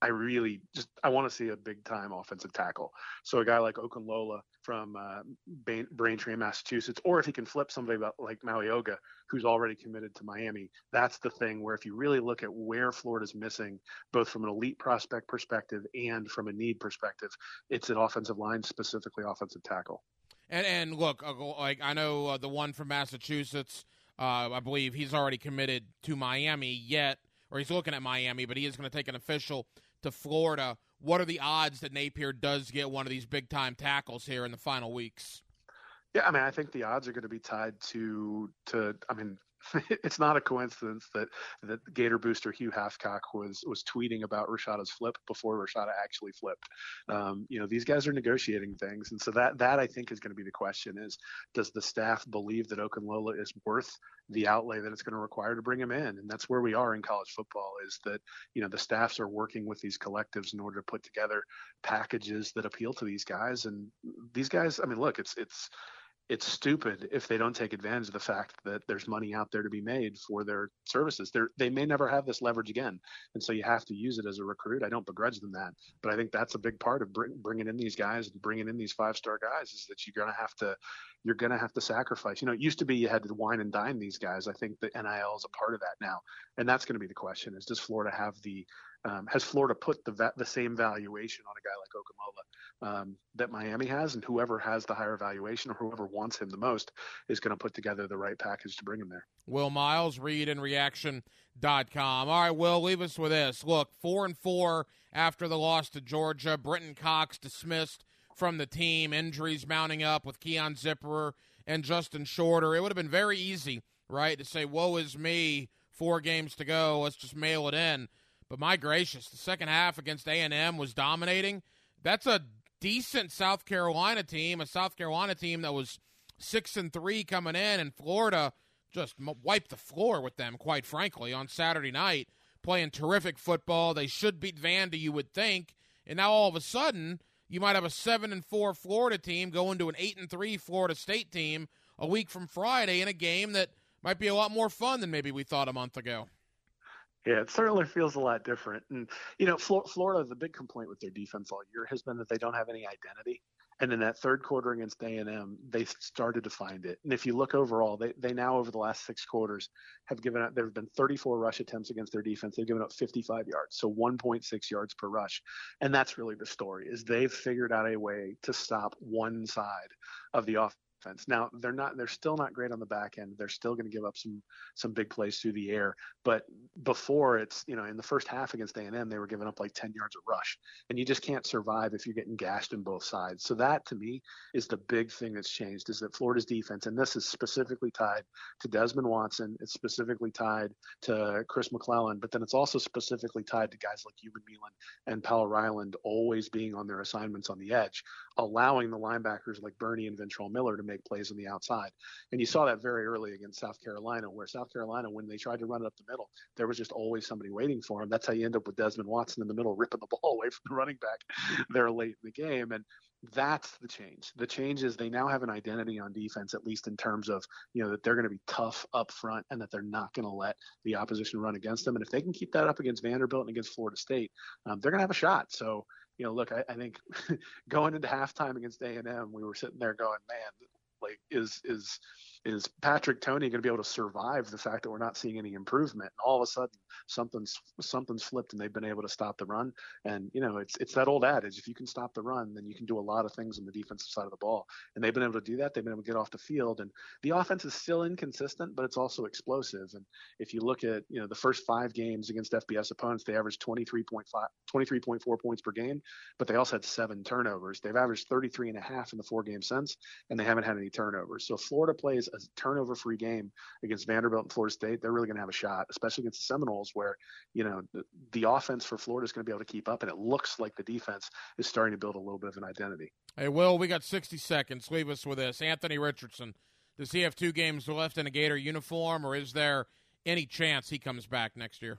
I really just I want to see a big time offensive tackle. So a guy like Okunlola from uh, Braintree, Massachusetts, or if he can flip somebody like Malioga, who's already committed to Miami, that's the thing where if you really look at where Florida's missing, both from an elite prospect perspective and from a need perspective, it's an offensive line, specifically offensive tackle. And and look, like I know uh, the one from Massachusetts, uh, I believe he's already committed to Miami yet, or he's looking at Miami, but he is going to take an official to Florida. What are the odds that Napier does get one of these big-time tackles here in the final weeks? Yeah, I mean, I think the odds are going to be tied to, to I mean, it's not a coincidence that that Gator booster Hugh Hathcock was was tweeting about Rashada's flip before Rashada actually flipped. Um, you know, these guys are negotiating things, and so that that I think is going to be the question: is does the staff believe that Okunlola is worth the outlay that it's going to require to bring him in? And that's where we are in college football: is that you know the staffs are working with these collectives in order to put together packages that appeal to these guys. And these guys, I mean, look, it's it's. It's stupid if they don't take advantage of the fact that there's money out there to be made for their services. They're, they may never have this leverage again, and so you have to use it as a recruit. I don't begrudge them that, but I think that's a big part of bring, bringing in these guys and bringing in these five-star guys is that you're going to have to you're going to have to sacrifice. You know, it used to be you had to wine and dine these guys. I think the N I L is a part of that now, and that's going to be the question: is does Florida have the Um, has Florida put the va- the same valuation on a guy like Okunlola um, that Miami has, and whoever has the higher valuation or whoever wants him the most is going to put together the right package to bring him there. Will Miles, read and reaction dot com. All right, Will, leave us with this. Look, four and four after the loss to Georgia. Brenton Cox dismissed from the team. Injuries mounting up with Keon Zipperer and Justin Shorter. It would have been very easy, right, to say, woe is me, four games to go, let's just mail it in. But my gracious, the second half against A and M was dominating. That's a decent South Carolina team, a South Carolina team that was six and three coming in, and Florida just wiped the floor with them, quite frankly, on Saturday night, playing terrific football. They should beat Vandy, you would think, and now all of a sudden you might have a seven and four Florida team going to an eight and three Florida State team a week from Friday in a game that might be a lot more fun than maybe we thought a month ago. Yeah, it certainly feels a lot different. And, you know, Florida, the big complaint with their defense all year has been that they don't have any identity. And in that third quarter against A and M, they started to find it. And if you look overall, they, they now over the last six quarters have given up, there have been thirty-four rush attempts against their defense. They've given up fifty-five yards, so one point six yards per rush. And that's really the story, is they've figured out a way to stop one side of the offense. Now they're not, they're still not great on the back end. They're still going to give up some, some big plays through the air. But before it's, you know, in the first half against A and M, they were giving up like ten yards of rush, and you just can't survive if you're getting gashed in both sides. So that to me is the big thing that's changed, is that Florida's defense, and this is specifically tied to Desmond Watson. It's specifically tied to Chris McClellan, but then it's also specifically tied to guys like Ewan Meelan and Powell Ryland always being on their assignments on the edge, allowing the linebackers like Bernie and Ventrell Miller to make plays on the outside. And you saw that very early against South Carolina, where South Carolina, when they tried to run it up the middle, there was just always somebody waiting for him. That's how you end up with Desmond Watson in the middle, ripping the ball away from the running back there late in the game. And that's the change. The change is they now have an identity on defense, at least in terms of, you know, that they're going to be tough up front and that they're not going to let the opposition run against them. And if they can keep that up against Vanderbilt and against Florida State, um, they're going to have a shot. So, you know, look, I, I think going into halftime against A and M, we were sitting there going, man, like is is is Patrick Toney going to be able to survive the fact that we're not seeing any improvement? And all of a sudden something's something's flipped and they've been able to stop the run. And you know, it's it's that old adage, if you can stop the run, then you can do a lot of things on the defensive side of the ball. And they've been able to do that. They've been able to get off the field, and the offense is still inconsistent, but it's also explosive. And if you look at, you know, the first five games against F B S opponents, they averaged twenty-three point five, twenty-three point four points per game, but they also had seven turnovers. They've averaged thirty-three and a half in the four games since, and they haven't had any turnovers. So if Florida plays a turnover-free game against Vanderbilt and Florida State, they're really going to have a shot, especially against the Seminoles, where, you know, the, the offense for Florida is going to be able to keep up, and it looks like the defense is starting to build a little bit of an identity. Hey, Will, we got sixty seconds. Leave us with this. Anthony Richardson, does he have two games left in a Gator uniform, or is there any chance he comes back next year?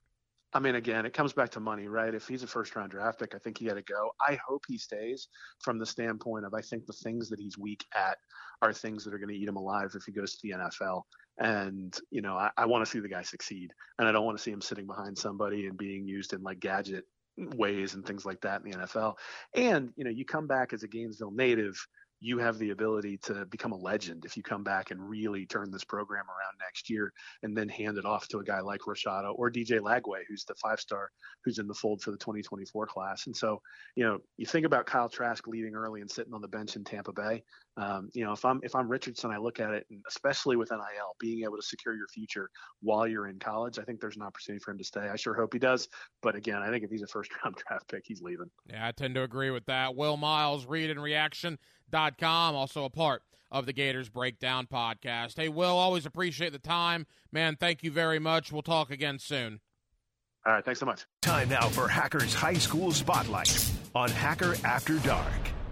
I mean, again, it comes back to money, right? If he's a first-round draft pick, I think he had to go. I hope he stays from the standpoint of, I think the things that he's weak at are things that are going to eat him alive if he goes to the N F L. And, you know, I, I want to see the guy succeed, and I don't want to see him sitting behind somebody and being used in like gadget ways and things like that in the N F L. And, you know, you come back as a Gainesville native, you have the ability to become a legend if you come back and really turn this program around next year and then hand it off to a guy like Rashada or D J Lagway, who's the five-star who's in the fold for the twenty twenty-four class. And so, you know, you think about Kyle Trask leaving early and sitting on the bench in Tampa Bay. Um, you know, if I'm if I'm Richardson, I look at it, and especially with N I L, being able to secure your future while you're in college, I think there's an opportunity for him to stay. I sure hope he does. But again, I think if he's a first-round draft pick, he's leaving. Yeah, I tend to agree with that. Will Miles, Read and Reaction dot com, also a part of the Gators Breakdown podcast. Hey, Will, always appreciate the time. Man, thank you very much. We'll talk again soon. All right, thanks so much. Time now for Hackers High School Spotlight on Hacker After Dark.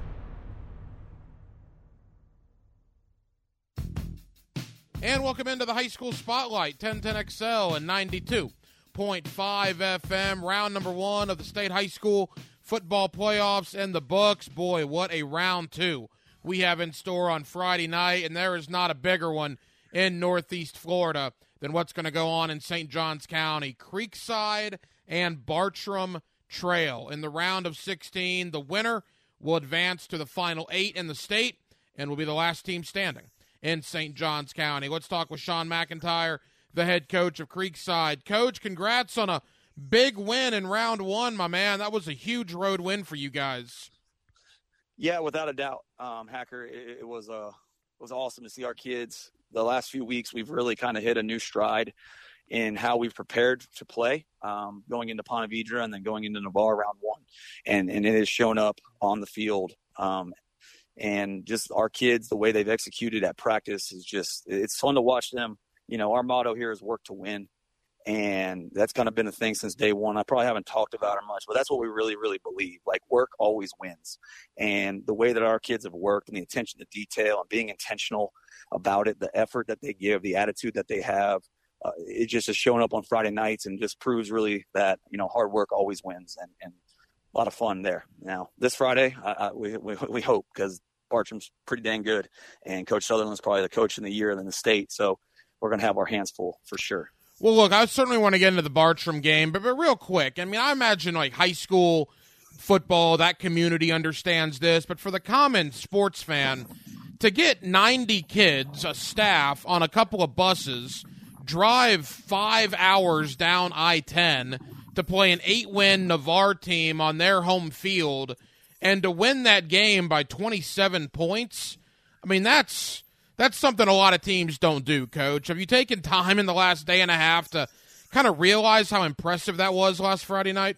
And welcome into the High School Spotlight, ten ten X L and ninety-two point five F M, round number one of the state high school football playoffs in the books. Boy, what a round two we have in store on Friday night, and there is not a bigger one in Northeast Florida than what's going to go on in Saint Johns County. Creekside and Bartram Trail in the round of sixteen. The winner will advance to the final eight in the state and will be the last team standing in Saint Johns County. Let's talk with Sean McIntyre, the head coach of Creekside. Coach, congrats on a big win in round one, my man. That was a huge road win for you guys. Yeah, without a doubt, um, Hacker. It, it was uh, it was awesome to see our kids. The last few weeks, we've really kind of hit a new stride in how we've prepared to play, um, going into Ponte Vedra and then going into Navarre round one, and and it has shown up on the field. Um, and just our kids, the way they've executed at practice is just it's fun to watch them. You know, our motto here is work to win. And that's kind of been a thing since day one. I probably haven't talked about it much, but that's what we really, really believe. Like, work always wins. And the way that our kids have worked and the attention to detail and being intentional about it, the effort that they give, the attitude that they have, uh, it just has shown up on Friday nights and just proves really that, you know, hard work always wins, and, and a lot of fun there. Now, this Friday, I, I, we, we, we hope, because Bartram's pretty dang good, and Coach Sutherland's probably the coach in the year in the state. So we're going to have our hands full for sure. Well, look, I certainly want to get into the Bartram game, but, but real quick, I mean, I imagine, like, high school football, that community understands this, but for the common sports fan, to get ninety kids, a staff, on a couple of buses, drive five hours down I ten to play an eight-win Navarre team on their home field, and to win that game by twenty-seven points, I mean, that's... That's something a lot of teams don't do, Coach. Have you taken time in the last day and a half to kind of realize how impressive that was last Friday night?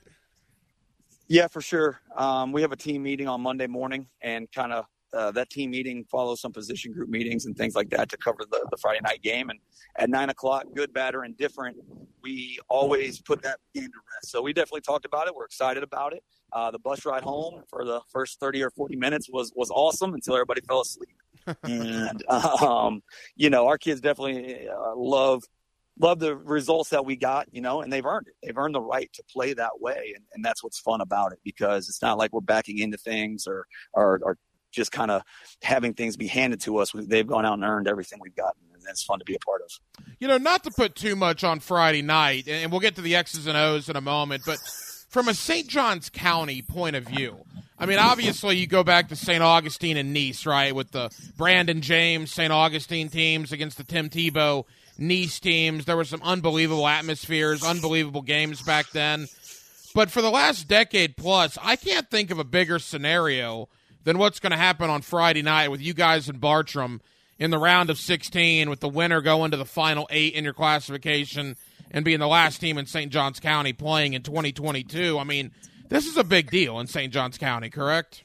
Yeah, for sure. Um, we have a team meeting on Monday morning, and kind of uh, that team meeting follows some position group meetings and things like that to cover the, the Friday night game. And at nine o'clock, good, bad, or indifferent, we always put that game to rest. So we definitely talked about it. We're excited about it. Uh, the bus ride home for the first thirty or forty minutes was, was awesome until everybody fell asleep. and, um, you know, our kids definitely uh, love love the results that we got, you know, and they've earned it. They've earned the right to play that way, and, and that's what's fun about it, because it's not like we're backing into things or or, or just kind of having things be handed to us. They've gone out and earned everything we've gotten, and it's fun to be a part of. You know, not to put too much on Friday night, and we'll get to the X's and O's in a moment, but from a Saint Johns County point of view, I mean, obviously you go back to Saint Augustine and Nice, right, with the Brandon James Saint Augustine teams against the Tim Tebow Nice teams. There were some unbelievable atmospheres, unbelievable games back then. But for the last decade plus, I can't think of a bigger scenario than what's going to happen on Friday night with you guys in Bartram in the round of sixteen, with the winner going to the final eight in your classification and being the last team in Saint Johns County playing in twenty twenty-two. I mean, this is a big deal in Saint Johns County, correct?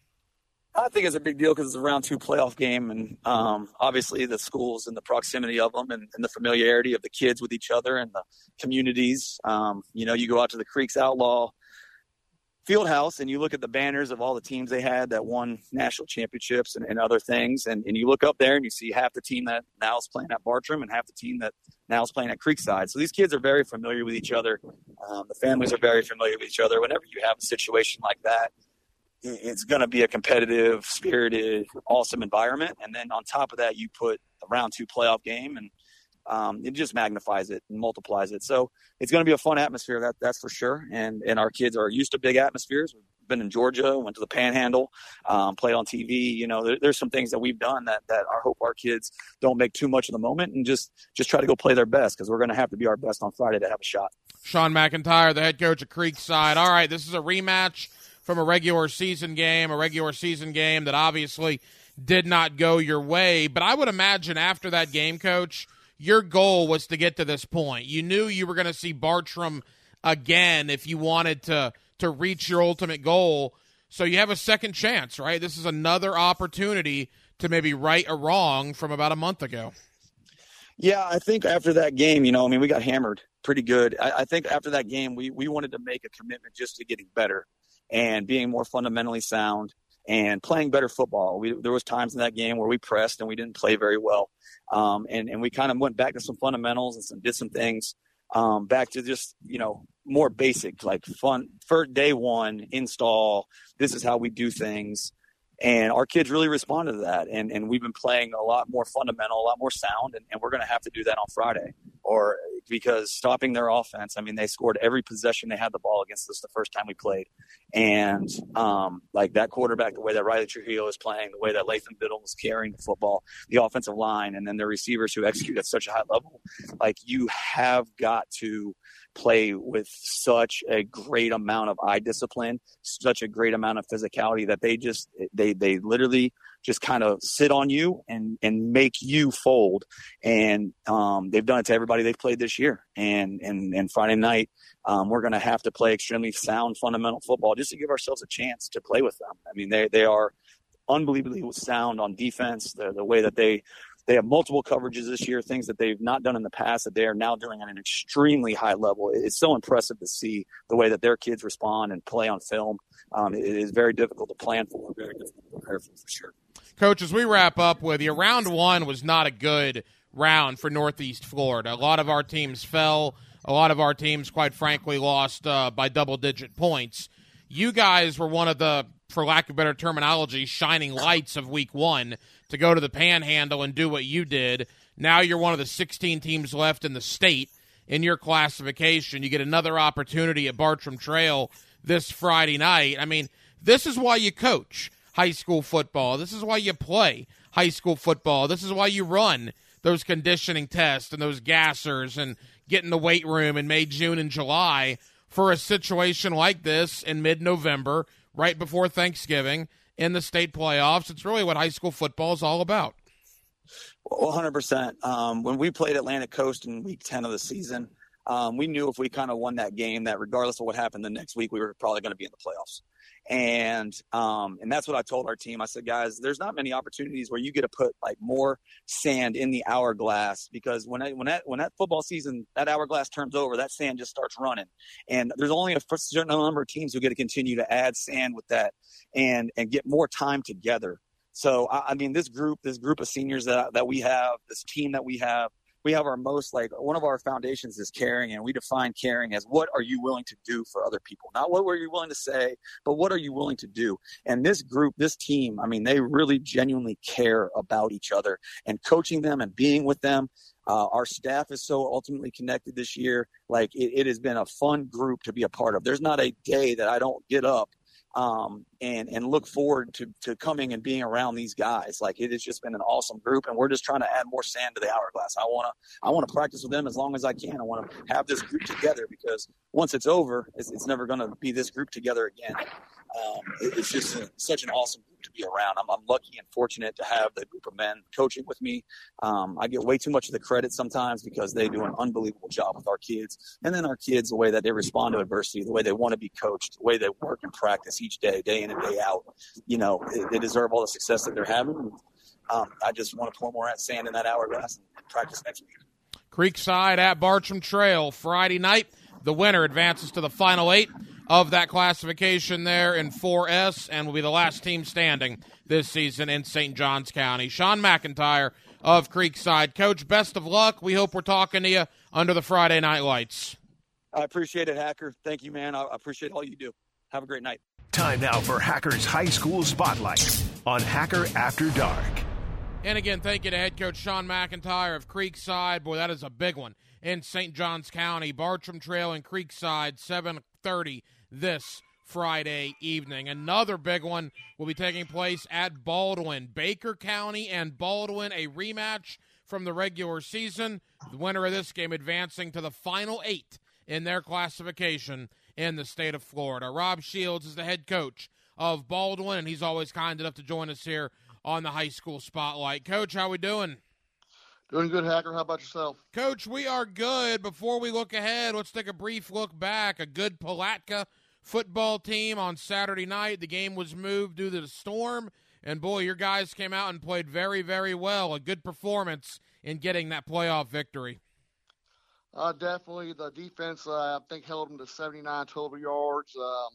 I think it's a big deal because it's a round two playoff game, and um, obviously the schools and the proximity of them, and, and the familiarity of the kids with each other and the communities. Um, you know, you go out to the Creeks Outlaw Fieldhouse and you look at the banners of all the teams they had that won national championships and, and other things, and, and you look up there and you see half the team that now is playing at Bartram and half the team that now is playing at Creekside. So these kids are very familiar with each other. Um, the families are very familiar with each other. Whenever you have a situation like that, it's going to be a competitive, spirited, awesome environment. And then on top of that, you put a round two playoff game, and um, it just magnifies it and multiplies it. So it's going to be a fun atmosphere, that that's for sure. And and our kids are used to big atmospheres. We've been in Georgia, went to the Panhandle, um, played on T V. You know, there, there's some things that we've done that that I hope our kids don't make too much of the moment and just just try to go play their best, because we're going to have to be our best on Friday to have a shot. Sean McIntyre, the head coach of Creekside. All right, this is a rematch from a regular season game, a regular season game that obviously did not go your way. But I would imagine after that game, Coach, your goal was to get to this point. You knew you were going to see Bartram again if you wanted to to reach your ultimate goal. So you have a second chance, right? This is another opportunity to maybe right a wrong from about a month ago. Yeah, I think after that game, you know, I mean, we got hammered pretty good. I, I think after that game, we, we wanted to make a commitment just to getting better and being more fundamentally sound and playing better football. We, there was times in that game where we pressed and we didn't play very well. Um, and, and we kind of went back to some fundamentals and some, did some things um, back to just, you know, more basic, like fun for day one install. This is how we do things. And our kids really responded to that. And, and we've been playing a lot more fundamental, a lot more sound. And, and we're going to have to do that on Friday, or because stopping their offense. I mean, they scored every possession they had the ball against us the first time we played. And um, like that quarterback, the way that Riley Trujillo is playing, the way that Latham Biddle is carrying the football, the offensive line, and then the receivers who execute at such a high level, like you have got to play with such a great amount of eye discipline, such a great amount of physicality that they just, they, they literally just kind of sit on you and, and make you fold. And um, they've done it to everybody they've played this year. And, and, and Friday night, um, we're going to have to play extremely sound, fundamental football just to give ourselves a chance to play with them. I mean, they, they are unbelievably sound on defense. The, the way that they, They have multiple coverages this year, things that they've not done in the past that they are now doing at an extremely high level. It's so impressive to see the way that their kids respond and play on film. Um, it is very difficult to plan for, very difficult to prepare for, for sure. Coach, as we wrap up with you, round one was not a good round for Northeast Florida. A lot of our teams fell. A lot of our teams, quite frankly, lost uh, by double-digit points. You guys were one of the, for lack of better terminology, shining lights of week one to go to the Panhandle and do what you did. Now you're one of the sixteen teams left in the state in your classification. You get another opportunity at Bartram Trail this Friday night. I mean, this is why you coach high school football. This is why you play high school football. This is why you run those conditioning tests and those gassers and get in the weight room in May, June, and July for a situation like this in mid-November, right before Thanksgiving, in the state playoffs. It's really what high school football is all about. one hundred percent. Um, when we played Atlantic Coast in week ten of the season, um, we knew if we kind of won that game that regardless of what happened the next week, we were probably going to be in the playoffs. And um, and that's what I told our team. I said, guys, there's not many opportunities where you get to put like more sand in the hourglass, because when I, when that when that football season, that hourglass turns over, that sand just starts running. And there's only a certain number of teams who get to continue to add sand with that and and get more time together. So I, I mean, this group, this group of seniors that that we have, this team that we have. We have our most, like, one of our foundations is caring, and we define caring as what are you willing to do for other people? Not what were you willing to say, but what are you willing to do? And this group, this team, I mean, they really genuinely care about each other, and coaching them and being with them. Uh, our staff is so ultimately connected this year. Like, it, it has been a fun group to be a part of. There's not a day that I don't get up um, and, and look forward to, to coming and being around these guys. Like, it has just been an awesome group, and we're just trying to add more sand to the hourglass. I want to, I want to practice with them as long as I can. I want to have this group together, because once it's over, it's, it's never going to be this group together again. Um, it, it's just a, such an awesome group to be around. I'm, I'm lucky and fortunate to have the group of men coaching with me. Um, I get way too much of the credit sometimes because they do an unbelievable job with our kids. And then our kids, the way that they respond to adversity, the way they want to be coached, the way they work and practice each day, day in and day out, you know, they, they deserve all the success that they're having. Um, I just want to pour more sand in that hourglass and, and practice next week. Creekside at Bartram Trail Friday night. The winner advances to the final eight of that classification there in four S and will be the last team standing this season in Saint Johns County. Sean McIntyre of Creekside. Coach, best of luck. We hope we're talking to you under the Friday night lights. I appreciate it, Hacker. Thank you, man. I appreciate all you do. Have a great night. Time now for Hacker's High School Spotlight on Hacker After Dark. And again, thank you to head coach Sean McIntyre of Creekside. Boy, that is a big one in Saint Johns County. Bartram Trail and Creekside, seven thirty this Friday evening. Another big one will be taking place at Baldwin. Baker County and Baldwin, a rematch from the regular season. The winner of this game advancing to the final eight in their classification in the state of Florida. Rob Shields is the head coach of Baldwin, and he's always kind enough to join us here on the High School Spotlight. Coach, how we doing? Doing good, Hacker. How about yourself? Coach, we are good. Before we look ahead, let's take a brief look back. A good Palatka football team on Saturday night. The game was moved due to the storm, and boy, your guys came out and played very, very well. A good performance in getting that playoff victory. Uh, definitely. The defense, uh, I think, held them to seventy-nine total yards. Um,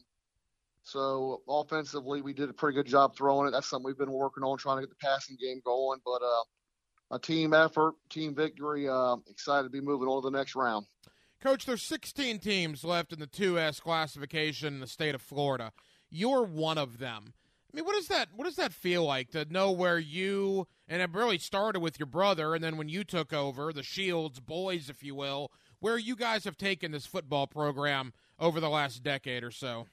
so offensively, we did a pretty good job throwing it. That's something we've been working on, trying to get the passing game going. But uh, a team effort, team victory. Uh, excited to be moving on to the next round. Coach, there's sixteen teams left in the two S classification in the state of Florida. You're one of them. I mean, what does that what does that feel like to know where you, and it really started with your brother, and then when you took over, the Shields boys, if you will, where you guys have taken this football program over the last decade or so?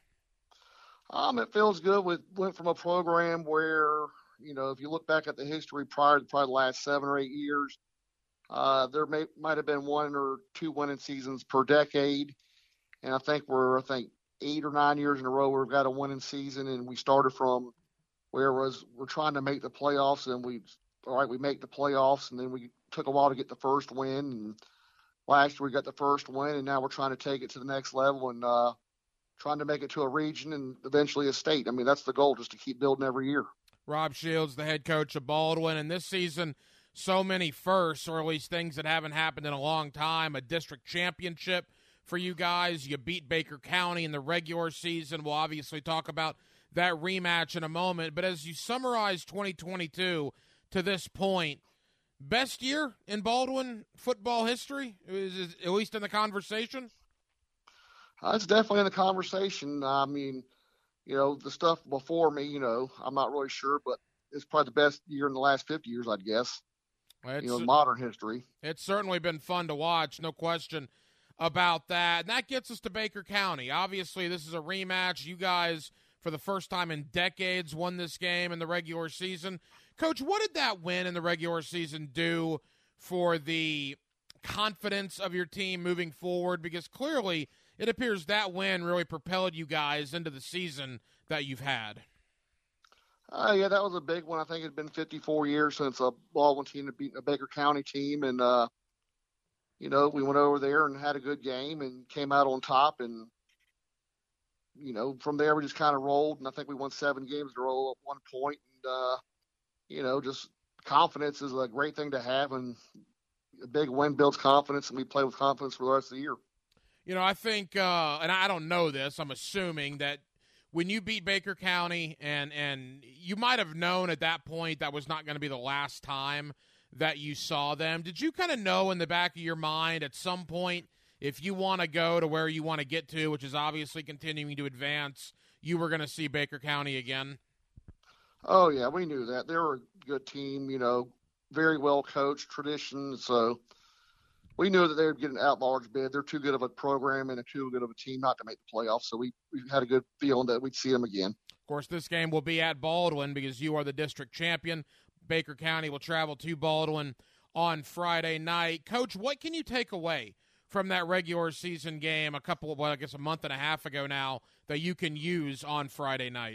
Um, it feels good. We went from a program where, you know, if you look back at the history prior to probably the last seven or eight years, uh, there may might have been one or two winning seasons per decade, and I think we're I think eight or nine years in a row we've got a winning season, and we started from where it was we're trying to make the playoffs, and we all right we make the playoffs, and then we took a while to get the first win, and last year we got the first win, and now we're trying to take it to the next level and uh, trying to make it to a region and eventually a state. I mean, that's the goal, just to keep building every year. Rob Shields, the head coach of Baldwin, and this season, so many firsts, or at least things that haven't happened in a long time. A district championship for you guys. You beat Baker County in the regular season. We'll obviously talk about that rematch in a moment. But as you summarize twenty twenty-two to this point, best year in Baldwin football history, is, is, at least in the conversation? Uh, it's definitely in the conversation. I mean, you know, the stuff before me, you know, I'm not really sure, but it's probably the best year in the last fifty years, I'd guess. It's, you know, modern history. It's certainly been fun to watch, no question about that. And that gets us to Baker County. Obviously, this is a rematch. You guys, for the first time in decades, won this game in the regular season. Coach, what did that win in the regular season do for the confidence of your team moving forward? Because clearly it appears that win really propelled you guys into the season that you've had. Uh, yeah, that was a big one. I think it's been fifty-four years since a Baldwin team had beaten a Baker County team. And, uh, you know, we went over there and had a good game and came out on top. And, you know, from there we just kind of rolled. And I think we won seven games in a row at one point. And, uh, you know, just confidence is a great thing to have. And a big win builds confidence, and we play with confidence for the rest of the year. You know, I think, uh, and I don't know this, I'm assuming that when you beat Baker County, and, and you might have known at that point that was not going to be the last time that you saw them, did you kind of know in the back of your mind at some point, if you want to go to where you want to get to, which is obviously continuing to advance, you were going to see Baker County again? Oh, yeah, we knew that. They were a good team, you know, very well coached, tradition, so we knew that they would get an at-large bid. They're too good of a program and a too good of a team not to make the playoffs, so we, we had a good feeling that we'd see them again. Of course, this game will be at Baldwin because you are the district champion. Baker County will travel to Baldwin on Friday night. Coach, what can you take away from that regular season game a couple of, well, I guess a month and a half ago now, that you can use on Friday night?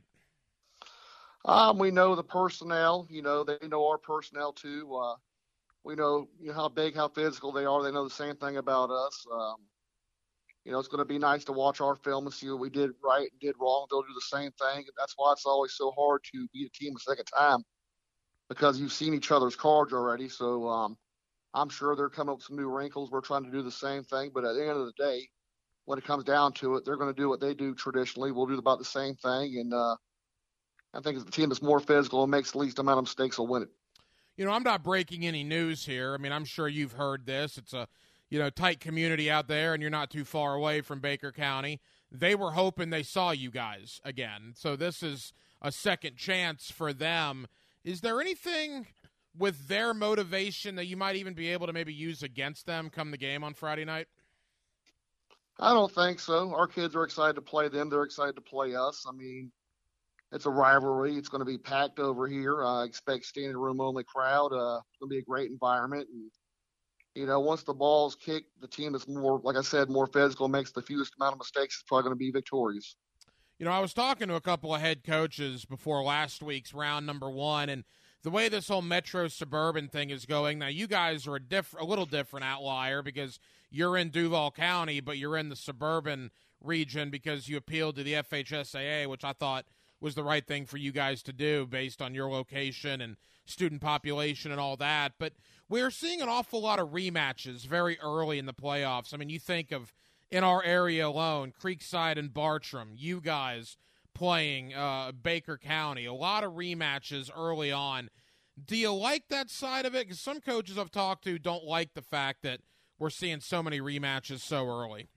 Um, we know the personnel. You know, they know our personnel, too. Uh, We know, you know how big, how physical they are. They know the same thing about us. Um, you know, it's going to be nice to watch our film and see what we did right and did wrong. They'll do the same thing. That's why it's always so hard to beat a team a second time, because you've seen each other's cards already. So um, I'm sure they're coming up with some new wrinkles. We're trying to do the same thing. But at the end of the day, when it comes down to it, they're going to do what they do traditionally. We'll do about the same thing. And uh, I think it's the team that's more physical and makes the least amount of mistakes will win it. You know, I'm not breaking any news here. I mean, I'm sure you've heard this. It's a, you know, tight community out there, and you're not too far away from Baker County. They were hoping they saw you guys again. So this is a second chance for them. Is there anything with their motivation that you might even be able to maybe use against them come the game on Friday night? I don't think so. Our kids are excited to play them. They're excited to play us. I mean, it's a rivalry. It's going to be packed over here. I expect standing room only crowd. Uh, it's going to be a great environment. And, you know, once the ball's kicked, the team that's more, like I said, more physical, makes the fewest amount of mistakes, is probably going to be victorious. You know, I was talking to a couple of head coaches before last week's round number one, and the way this whole metro suburban thing is going, now you guys are a, diff- a little different outlier because you're in Duval County, but you're in the suburban region because you appealed to the F H S A A, which I thought was the right thing for you guys to do based on your location and student population and all that. But we're seeing an awful lot of rematches very early in the playoffs. I mean, you think of, in our area alone, Creekside and Bartram, you guys playing uh, Baker County, a lot of rematches early on. Do you like that side of it? Because some coaches I've talked to don't like the fact that we're seeing so many rematches so early.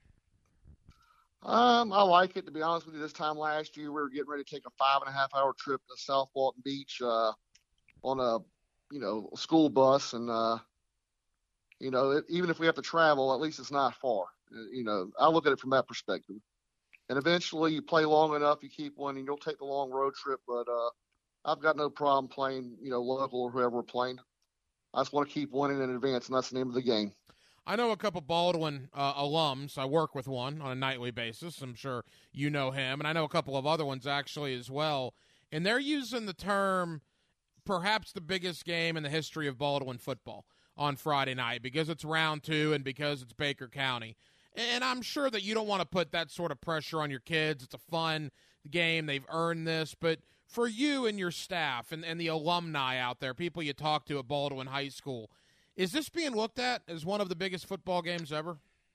Um, I like it, to be honest with you. This time last year, we were getting ready to take a five and a half hour trip to South Walton Beach uh, on a, you know, school bus. And, uh, you know, it, even if we have to travel, at least it's not far. You know, I look at it from that perspective. And eventually you play long enough, you keep winning, you'll take the long road trip. But uh, I've got no problem playing, you know, local or whoever we're playing. I just want to keep winning in advance, and that's the name of the game. I know a couple Baldwin uh, alums. I work with one on a nightly basis. I'm sure you know him. And I know a couple of other ones actually as well. And they're using the term perhaps the biggest game in the history of Baldwin football on Friday night because it's round two and because it's Baker County. And I'm sure that you don't want to put that sort of pressure on your kids. It's a fun game. They've earned this. But for you and your staff and, and the alumni out there, people you talk to at Baldwin High School, is this being looked at as one of the biggest football games ever?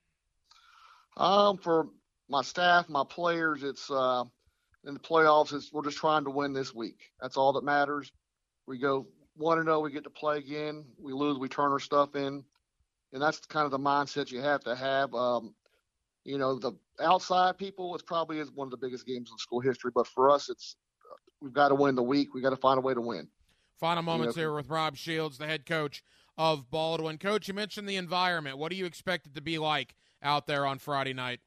Um, for my staff, my players, it's uh, in the playoffs, it's, we're just trying to win this week. That's all that matters. We go one and oh, we get to play again. We lose, we turn our stuff in. And that's kind of the mindset you have to have. Um, you know, the outside people, it's probably is one of the biggest games in school history. But for us, it's we've got to win the week. We've got to find a way to win. Final moments you know, here with Rob Shields, the head coach of Baldwin. Coach, you mentioned the environment. What do you expect it to be like out there on Friday night?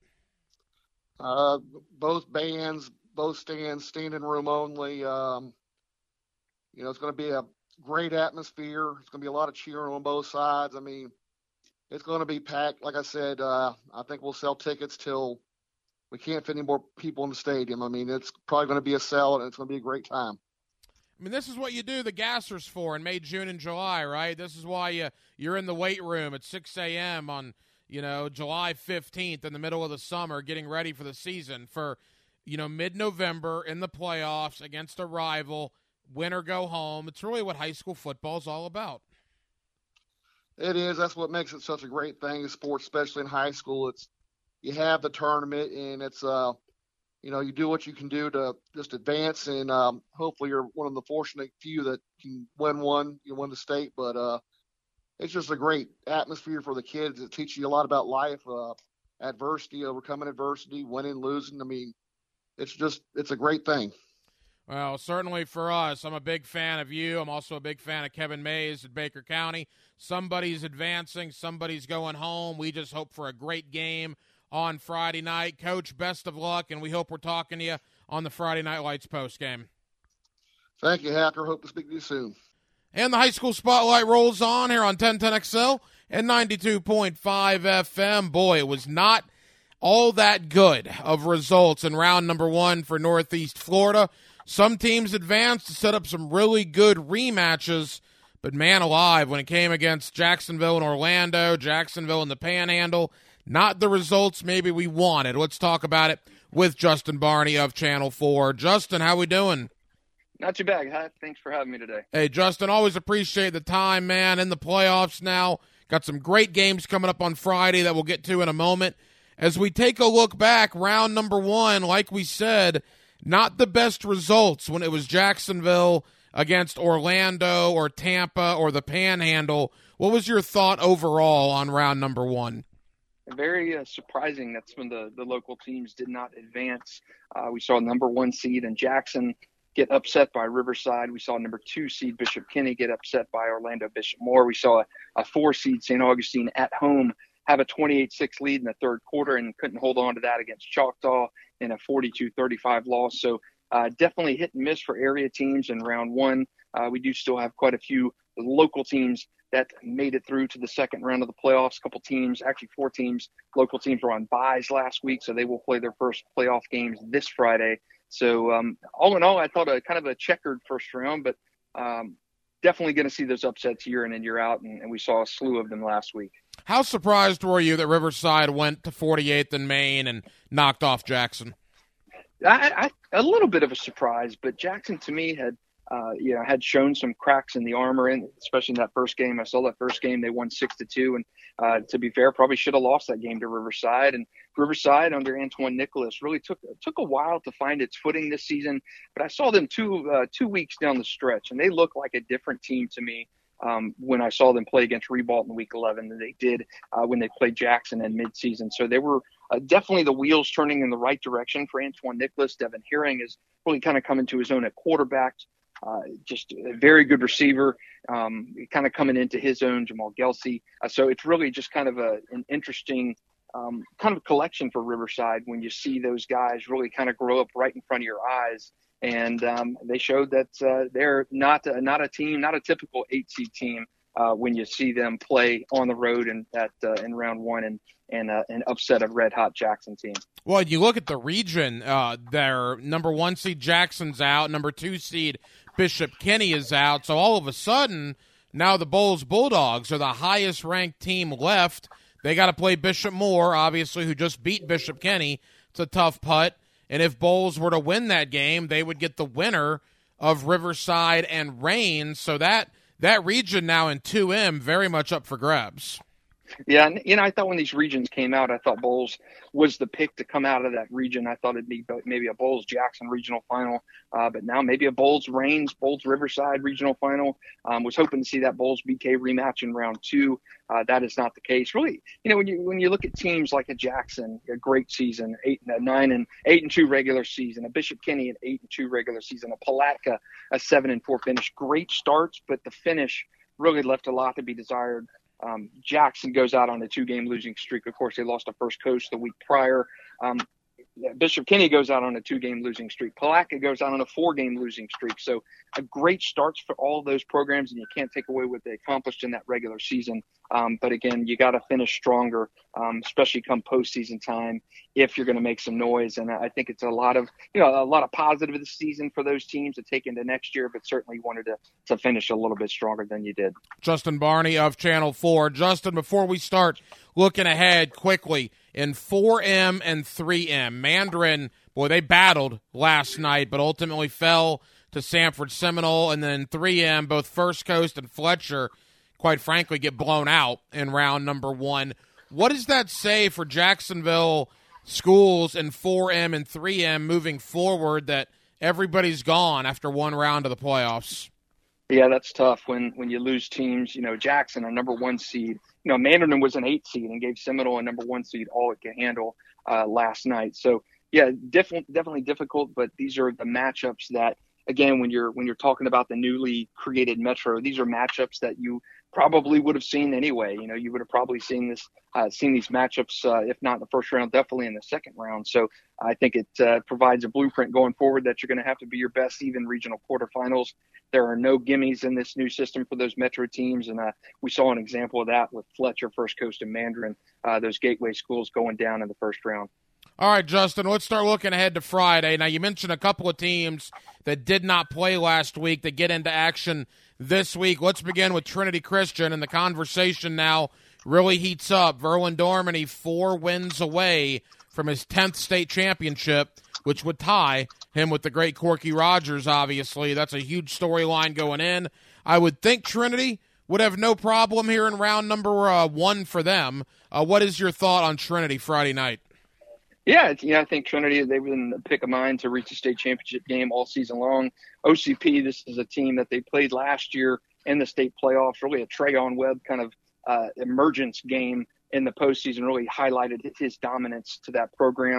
Uh, both bands, both stands, standing room only. Um, you know, it's going to be a great atmosphere. It's going to be a lot of cheering on both sides. I mean, it's going to be packed. Like I said, uh, I think we'll sell tickets till we can't fit any more people in the stadium. I mean, it's probably going to be a sell, and it's going to be a great time. I mean, this is what you do the gassers for in May, June, and July, right? This is why you, you're in the weight room at six a.m. on, you know, July fifteenth in the middle of the summer getting ready for the season for, you know, mid-November in the playoffs against a rival, win or go home. It's really what high school football is all about. It is. That's what makes it such a great thing in sports, especially in high school. It's you have the tournament, and it's uh, you know, you do what you can do to just advance, and um, hopefully you're one of the fortunate few that can win one. You win the state, but uh, it's just a great atmosphere for the kids. It teaches you a lot about life, uh, adversity, overcoming adversity, winning, losing. I mean, it's just it's a great thing. Well, certainly for us, I'm a big fan of you. I'm also a big fan of Kevin Mays at Baker County. Somebody's advancing, somebody's going home. We just hope for a great game on Friday night. Coach, best of luck, and we hope we're talking to you on the Friday Night Lights postgame. Thank you, Hacker. Hope to speak to you soon. And the high school spotlight rolls on here on ten ten X L and ninety-two point five F M. Boy, it was not all that good of results in round number one for Northeast Florida. Some teams advanced to set up some really good rematches, but man alive, when it came against Jacksonville and Orlando, Jacksonville and the Panhandle, not the results maybe we wanted. Let's talk about it with Justin Barney of Channel four. Justin, how we doing? Not too bad. Hi, thanks for having me today. Hey, Justin, always appreciate the time, man, in the playoffs now. Got some great games coming up on Friday that we'll get to in a moment. As we take a look back, round number one, like we said, not the best results when it was Jacksonville against Orlando or Tampa or the Panhandle. What was your thought overall on round number one? Very uh, surprising that some of the, the local teams did not advance. Uh, we saw number one seed in Jackson get upset by Riverside. We saw number two seed Bishop Kenny get upset by Orlando Bishop Moore. We saw a, a four seed Saint Augustine at home have a twenty-eight six lead in the third quarter and couldn't hold on to that against Choctaw in a forty-two thirty-five loss. So uh, definitely hit and miss for area teams in round one. Uh, we do still have quite a few local teams that made it through to the second round of the playoffs. A couple teams, actually four teams, local teams were on byes last week, so they will play their first playoff games this Friday. So um, all in all, I thought a kind of a checkered first round, but um, definitely going to see those upsets year in and year out, and, and we saw a slew of them last week. How surprised were you that Riverside went to forty-eighth in Maine and knocked off Jackson? I, I, a little bit of a surprise, but Jackson to me had, uh, you know, had shown some cracks in the armor, and especially in that first game. I saw that first game; they won six to two, and uh, to be fair, probably should have lost that game to Riverside. And Riverside under Antoine Nicholas really took took a while to find its footing this season. But I saw them two uh, two weeks down the stretch, and they look like a different team to me. Um, when I saw them play against Ribault in week eleven than they did uh, when they played Jackson in midseason. So they were uh, definitely the wheels turning in the right direction for Antoine Nicholas. Devin Herring is really kind of coming to his own at quarterback. Uh, just a very good receiver, um, kind of coming into his own, Jamal Gelsey. Uh, so it's really just kind of a, an interesting um, kind of collection for Riverside when you see those guys really kind of grow up right in front of your eyes. And um, they showed that uh, they're not a, not a team, not a typical eight seed team uh, when you see them play on the road and at uh, in round one and and uh, an upset of red hot Jackson team. Well, you look at the region. Uh, their number one seed Jackson's out, number two seed Bishop Kenny is out. So all of a sudden, now the Bolles Bulldogs are the highest ranked team left. They got to play Bishop Moore, obviously, who just beat Bishop Kenny. It's a tough putt. And if Bolles were to win that game, they would get the winner of Riverside and Raines. So that that region now in two M very much up for grabs. Yeah, and you know, I thought when these regions came out, I thought Bolles was the pick to come out of that region. I thought it'd be maybe a Bolles-Jackson regional final, uh, but now maybe a Bolles-Raines, Bolles-Riverside regional final. Um, was hoping to see that Bolles-B K rematch in round two. Uh, that is not the case. Really, you know, when you when you look at teams like a Jackson, a great season, eight and a nine and eight and two regular season, a Bishop Kenny, an eight and two regular season, a Palatka, a seven and four finish. Great starts, but the finish really left a lot to be desired. Um, Jackson goes out on a two-game losing streak. Of course, they lost to First Coast the week prior. Um, Bishop Kenny goes out on a two-game losing streak. Palatka goes out on a four-game losing streak. So a great starts for all of those programs, and you can't take away what they accomplished in that regular season. Um, but again, you got to finish stronger, um, especially come postseason time, if you're going to make some noise. And I think it's a lot of, you know, a lot of positive this season for those teams to take into next year, but certainly wanted to, to finish a little bit stronger than you did. Justin Barney of Channel four. Justin, before we start looking ahead quickly, in four M and three M, Mandarin, boy, they battled last night, but ultimately fell to Sanford Seminole. And then three M, both First Coast and Fletcher, quite frankly, get blown out in round number one. What does that say for Jacksonville schools in four M and three M moving forward, that everybody's gone after one round of the playoffs? Yeah, that's tough when, when you lose teams. You know, Jackson, a number one seed. You know, Mandarin was an eight seed and gave Seminole a number one seed all it could handle uh, last night. So, yeah, definitely, definitely difficult, but these are the matchups that, again, when you're when you're talking about the newly created Metro, these are matchups that you probably would have seen anyway. You know, you would have probably seen this, uh, seen these matchups, uh, if not in the first round, definitely in the second round. So I think it uh, provides a blueprint going forward that you're going to have to be your best even regional quarterfinals. There are no gimmies in this new system for those Metro teams, and uh, we saw an example of that with Fletcher, First Coast, and Mandarin, uh, those gateway schools going down in the first round. All right, Justin, let's start looking ahead to Friday. Now, you mentioned a couple of teams that did not play last week that get into action this week. Let's begin with Trinity Christian, and the conversation now really heats up. Verlin Dormany four wins away from his tenth state championship, which would tie him with the great Corky Rogers, obviously. That's a huge storyline going in. I would think Trinity would have no problem here in round number uh, one for them. Uh, what is your thought on Trinity Friday night? Yeah, yeah, I think Trinity, they've been the pick of mine to reach the state championship game all season long. O C P, this is a team that they played last year in the state playoffs, really a Trayon Webb kind of uh, emergence game in the postseason, really highlighted his dominance to that program.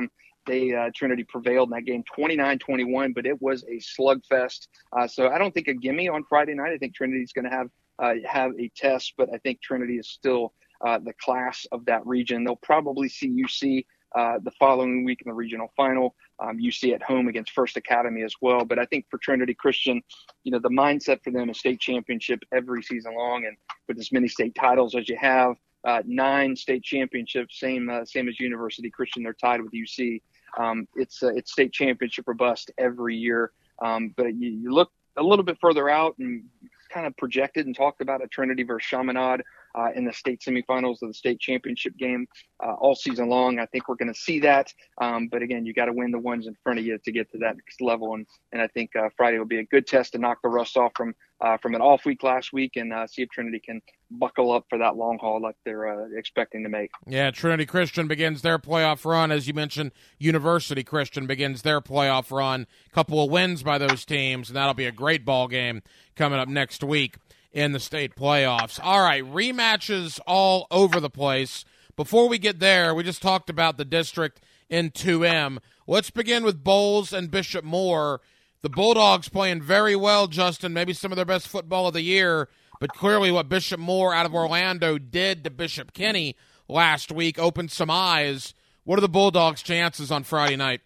they uh, Trinity prevailed in that game twenty-nine twenty-one, but it was a slugfest. Uh, so I don't think a gimme on Friday night. I think Trinity's going to have uh, have a test, but I think Trinity is still uh, the class of that region. They'll probably see U C uh, the following week in the regional final. Um, U C at home against First Academy as well. But I think for Trinity Christian, you know, the mindset for them is state championship every season long, and with as many state titles as you have. Uh, nine state championships, same uh, same as University Christian. They're tied with U C. Um, it's uh, it's state championship or bust every year. Um, but you, you look a little bit further out and kind of projected and talked about a Trinity versus Chaminade uh, in the state semifinals of the state championship game uh, all season long. I think we're going to see that. Um, but again, you got to win the ones in front of you to get to that next level. And and I think uh, Friday will be a good test to knock the rust off from uh, from an off week last week and uh, see if Trinity can buckle up for that long haul like they're uh, expecting to make. Yeah, Trinity Christian begins their playoff run. As you mentioned, University Christian begins their playoff run. Couple of wins by those teams, and that'll be a great ball game coming up next week in the state playoffs. All right, rematches all over the place. Before we get there, we just talked about the district in two M. Let's begin with Bowles and Bishop Moore. The Bulldogs playing very well, Justin, maybe some of their best football of the year, but clearly what Bishop Moore out of Orlando did to Bishop Kenny last week opened some eyes. What are the Bulldogs' chances on Friday night?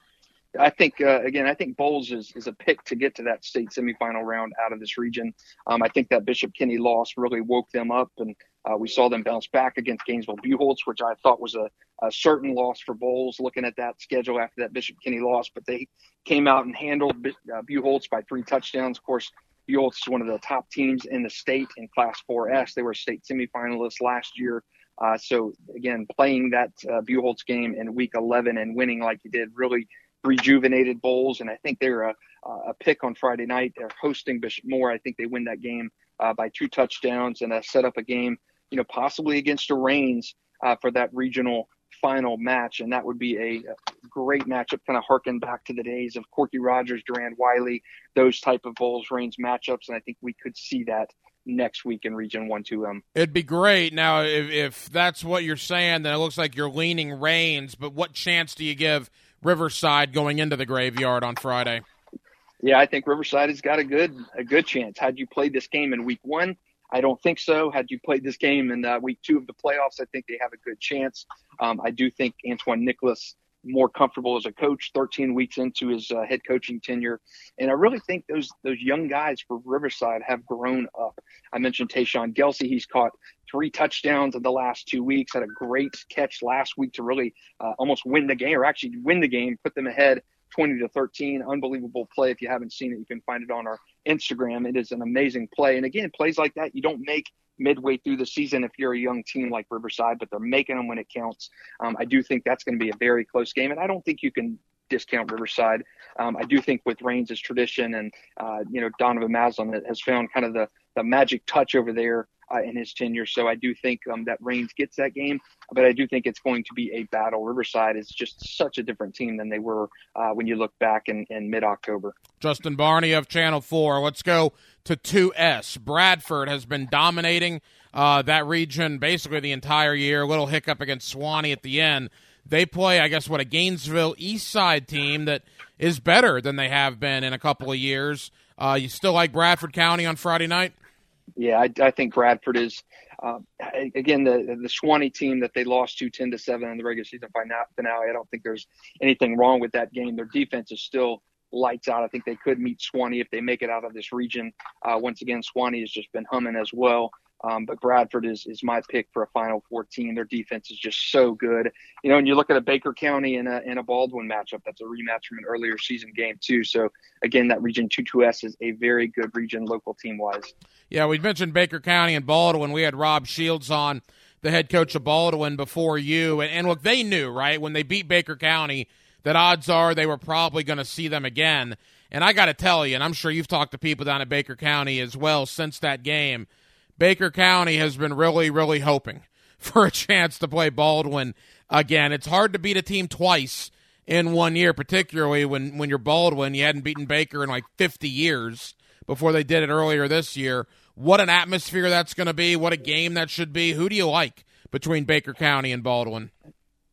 I think, uh, again, I think Bowles is, is a pick to get to that state semifinal round out of this region. Um, I think that Bishop Kenny loss really woke them up, and uh, we saw them bounce back against Gainesville-Buchholz, which I thought was a, a certain loss for Bowles looking at that schedule after that Bishop Kenny loss. But they came out and handled uh, Buchholz by three touchdowns. Of course, Buchholz is one of the top teams in the state in Class four S. They were state semifinalists last year. Uh, so, again, playing that uh, Buchholz game in week eleven and winning like you did really rejuvenated Bowles, and I think they're a, a pick on Friday night. They're hosting Bishop Moore. I think they win that game uh, by two touchdowns and uh, set up a game, you know, possibly against the Reigns uh, for that regional final match, and that would be a, a great matchup, kind of harken back to the days of Corky Rogers, Durand Wiley, those type of Bowles-Reigns matchups, and I think we could see that next week in Region one two M. It'd be great. Now, if, if that's what you're saying, then it looks like you're leaning Reigns, but what chance do you give Riverside going into the graveyard on Friday? Yeah, I think Riverside has got a good a good chance. Had you played this game in week one, I don't think so. Had you played this game in uh, week two of the playoffs, I think they have a good chance. Um, I do think Antoine Nicholas more comfortable as a coach, thirteen weeks into his uh, head coaching tenure. And I really think those those young guys for Riverside have grown up. I mentioned Tayshawn Gelsey. He's caught three touchdowns in the last two weeks, had a great catch last week to really uh, almost win the game, or actually win the game, put them ahead twenty to thirteen. Unbelievable play. If you haven't seen it, you can find it on our Instagram. It is an amazing play. And again, plays like that you don't make midway through the season if you're a young team like Riverside, but they're making them when it counts. Um, I do think that's going to be a very close game, and I don't think you can discount Riverside. Um, I do think with Reigns' tradition and, uh, you know, Donovan Maslin has found kind of the, the magic touch over there uh, in his tenure. So I do think um, that Reigns gets that game, but I do think it's going to be a battle. Riverside is just such a different team than they were uh, when you look back in, in mid-October. Justin Barney of Channel four. Let's go to two S. Bradford has been dominating uh, that region basically the entire year. A little hiccup against Suwanee at the end. They play, I guess, what, a Gainesville East Side team that is better than they have been in a couple of years. Uh, you still like Bradford County on Friday night? Yeah, I, I think Bradford is, uh, again, the the Suwanee team that they lost to ten to seven in the regular season finale. I don't think there's anything wrong with that game. Their defense is still lights out. I think they could meet Suwanee if they make it out of this region. Uh, once again, Suwanee has just been humming as well. Um, but Bradford is, is my pick for a Final Four team. Their defense is just so good. You know, and you look at a Baker County and a, and a Baldwin matchup. That's a rematch from an earlier season game, too. So, again, that Region two two S is a very good region local team-wise. Yeah, we mentioned Baker County and Baldwin. We had Rob Shields on, the head coach of Baldwin, before you. And, and look, they knew, right, when they beat Baker County, that odds are they were probably going to see them again. And I got to tell you, and I'm sure you've talked to people down at Baker County as well since that game, Baker County has been really, really hoping for a chance to play Baldwin again. It's hard to beat a team twice in one year, particularly when, when you're Baldwin. You hadn't beaten Baker in like fifty years before they did it earlier this year. What an atmosphere that's going to be. What a game that should be. Who do you like between Baker County and Baldwin?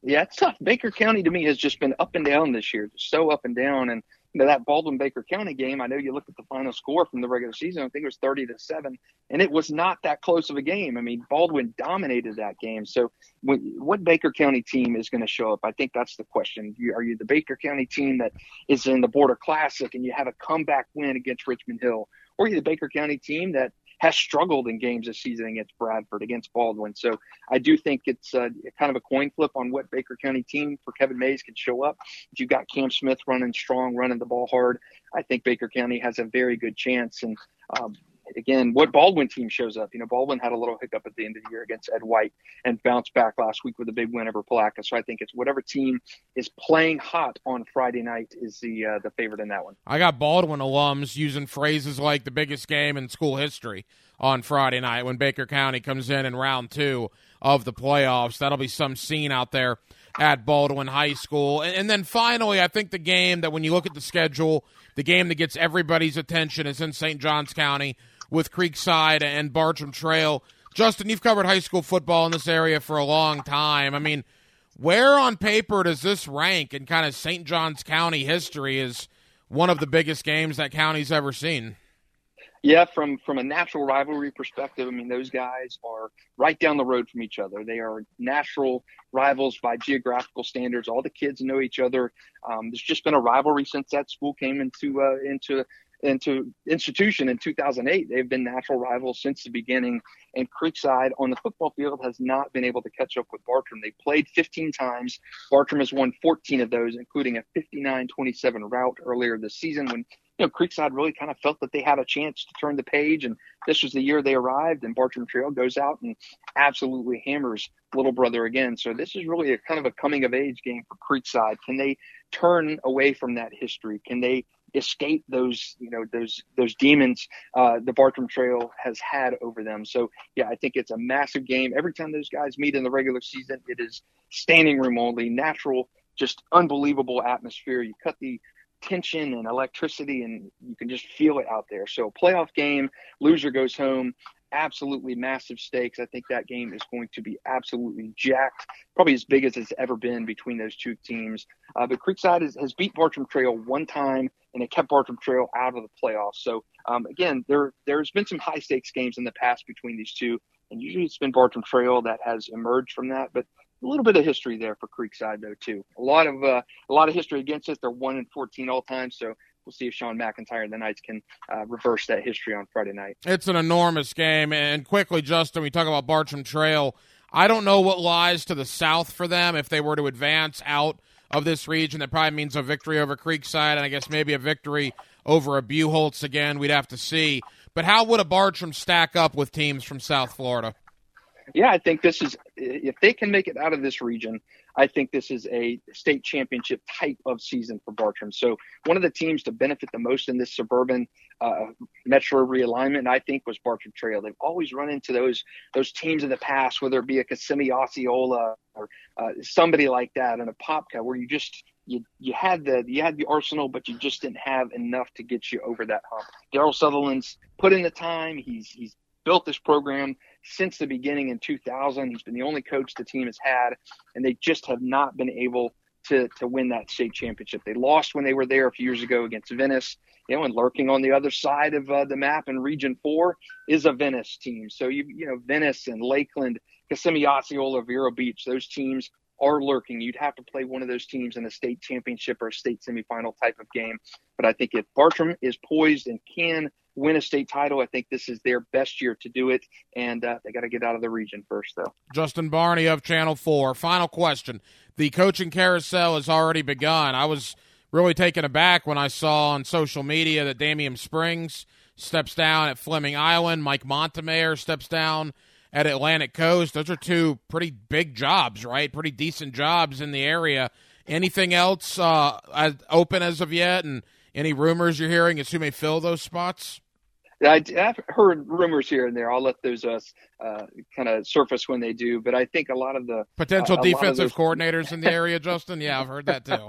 Yeah, it's tough. Baker County to me has just been up and down this year, so up and down. And you know, that Baldwin Baker County game, I know you look at the final score from the regular season, I think it was thirty to seven, and it was not that close of a game. I mean, Baldwin dominated that game. So when, what Baker County team is going to show up? I think that's the question. You, are you the Baker County team that is in the Border Classic and you have a comeback win against Richmond Hill? Or are you the Baker County team that has struggled in games this season against Bradford, against Baldwin? So I do think it's uh, kind of a coin flip on what Baker County team for Kevin Mays can show up. If you've got Cam Smith running strong, running the ball hard, I think Baker County has a very good chance. And um, again, what Baldwin team shows up, you know, Baldwin had a little hiccup at the end of the year against Ed White and bounced back last week with a big win over Palaca. So I think it's whatever team is playing hot on Friday night is the uh, the favorite in that one. I got Baldwin alums using phrases like the biggest game in school history on Friday night when Baker County comes in in round two of the playoffs. That'll be some scene out there at Baldwin High School. And, and then finally, I think the game that when you look at the schedule, the game that gets everybody's attention is in Saint Johns County with Creekside and Bartram Trail. Justin, you've covered high school football in this area for a long time. I mean, where on paper does this rank in kind of Saint Johns County history as one of the biggest games that county's ever seen? Yeah, from, from a natural rivalry perspective, I mean, those guys are right down the road from each other. They are natural rivals by geographical standards. All the kids know each other. Um, there's just been a rivalry since that school came into uh, into into institution in two thousand eight. They've been natural rivals since the beginning. And Creekside on the football field has not been able to catch up with Bartram. They played fifteen times. Bartram has won fourteen of those, including a fifty-nine twenty-seven rout earlier this season when you know, Creekside really kind of felt that they had a chance to turn the page, and this was the year they arrived, and Bartram Trail goes out and absolutely hammers Little Brother again. So this is really a kind of a coming-of-age game for Creekside. Can they turn away from that history? Can they escape those, you know, those those demons uh, the Bartram Trail has had over them? So, yeah, I think it's a massive game. Every time those guys meet in the regular season, it is standing room only, natural, just unbelievable atmosphere. You cut the tension and electricity and you can just feel it out there. So playoff game, loser goes home, absolutely massive stakes. I think that game is going to be absolutely jacked, probably as big as it's ever been between those two teams. Uh, but Creekside has, has beat Bartram Trail one time and it kept Bartram Trail out of the playoffs. So um, again, there, there's been some high stakes games in the past between these two, and usually it's been Bartram Trail that has emerged from that, but a little bit of history there for Creekside, though, too. A lot of uh, a lot of history against us. They're one and fourteen all time, so we'll see if Sean McIntyre and the Knights can uh, reverse that history on Friday night. It's an enormous game. And quickly, Justin, we talk about Bartram Trail. I don't know what lies to the south for them if they were to advance out of this region. That probably means a victory over Creekside, and I guess maybe a victory over a Buchholz again. We'd have to see. But how would a Bartram stack up with teams from South Florida? Yeah, I think this is, if they can make it out of this region, I think this is a state championship type of season for Bartram. So one of the teams to benefit the most in this suburban uh, metro realignment, I think, was Bartram Trail. They've always run into those those teams in the past, whether it be a Kissimmee Osceola or uh, somebody like that, and a Popka, where you just you you had the you had the arsenal, but you just didn't have enough to get you over that hump. Daryl Sutherland's put in the time. He's he's built this program since the beginning in two thousand. He's been the only coach the team has had, and they just have not been able to to win that state championship. They lost when they were there a few years ago against Venice, you know, and lurking on the other side of uh, the map in Region four is a Venice team. So, you you know, Venice and Lakeland, Kissimmee, Osceola, Vero Beach, those teams are lurking. You'd have to play one of those teams in a state championship or a state semifinal type of game. But I think if Bartram is poised and can win a state title, I think this is their best year to do it, and uh, they got to get out of the region first, though. Justin Barney of Channel four. Final question. The coaching carousel has already begun. I was really taken aback when I saw on social media that Damian Springs steps down at Fleming Island, Mike Montemayor steps down at Atlantic Coast. Those are two pretty big jobs, right? Pretty decent jobs in the area. Anything else uh, as open as of yet, and any rumors you're hearing as who may fill those spots? I, I've heard rumors here and there. I'll let those uh, uh, kind of surface when they do. But I think a lot of the potential uh, defensive those... coordinators in the area, Justin. Yeah, I've heard that too.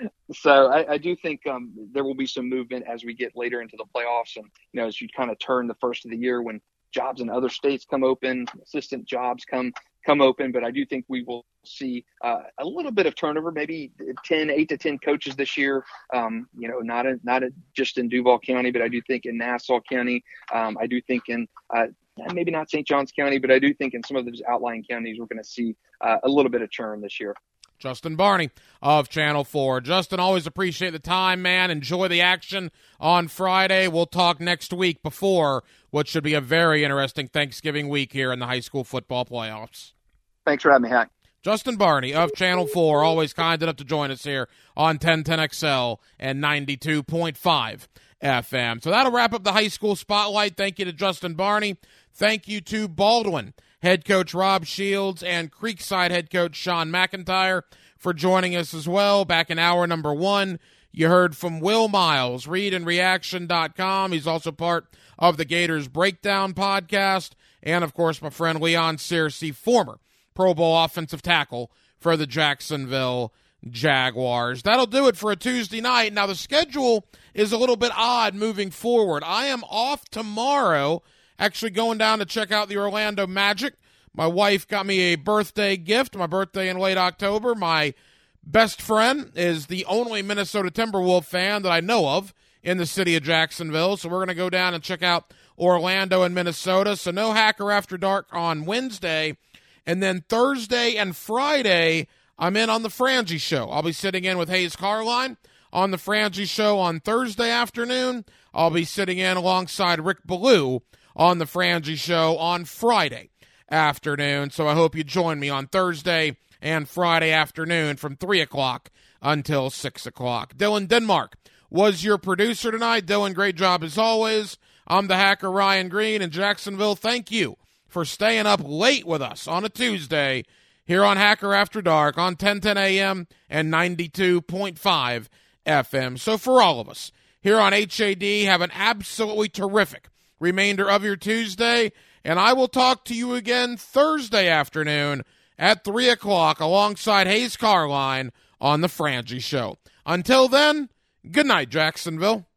So I, I do think um, there will be some movement as we get later into the playoffs, and you know, as you kind of turn the first of the year when jobs in other states come open, assistant jobs come come open. But I do think we will see uh, a little bit of turnover, maybe ten, eight to ten coaches this year. Um, you know, not a, not a, just in Duval County, but I do think in Nassau County. Um, I do think in uh, maybe not Saint Johns County, but I do think in some of those outlying counties, we're going to see uh, a little bit of churn this year. Justin Barney of Channel four. Justin, always appreciate the time, man. Enjoy the action on Friday. We'll talk next week before what should be a very interesting Thanksgiving week here in the high school football playoffs. Thanks for having me, Hack. Justin Barney of Channel four, always kind enough to join us here on ten ten X L and ninety-two point five F M. So that'll wrap up the high school spotlight. Thank you to Justin Barney. Thank you to Baldwin head coach Rob Shields and Creekside head coach Sean McIntyre for joining us as well. Back in hour number one, you heard from Will Miles, read and reaction dot com. He's also part of the Gators Breakdown podcast. And, of course, my friend Leon Searcy, former Pro Bowl offensive tackle for the Jacksonville Jaguars. That'll do it for a Tuesday night. Now, the schedule is a little bit odd moving forward. I am off tomorrow, actually going down to check out the Orlando Magic. My wife got me a birthday gift, my birthday in late October. My best friend is the only Minnesota Timberwolves fan that I know of in the city of Jacksonville, so we're going to go down and check out Orlando and Minnesota. So no Hacker After Dark on Wednesday. And then Thursday and Friday, I'm in on the Frangie Show. I'll be sitting in with Hayes Carline on the Frangie Show on Thursday afternoon. I'll be sitting in alongside Rick Ballou on the Frangie Show on Friday afternoon. So I hope you join me on Thursday and Friday afternoon from three o'clock until six o'clock. Dylan Denmark was your producer tonight. Dylan, great job as always. I'm the Hacker Ryan Green in Jacksonville. Thank you for staying up late with us on a Tuesday here on Hacker After Dark on ten ten A M and ninety-two point five F M. So for all of us here on H A D, have an absolutely terrific remainder of your Tuesday, and I will talk to you again Thursday afternoon at three o'clock alongside Hayes Carline on the Frangie Show. Until then, good night, Jacksonville.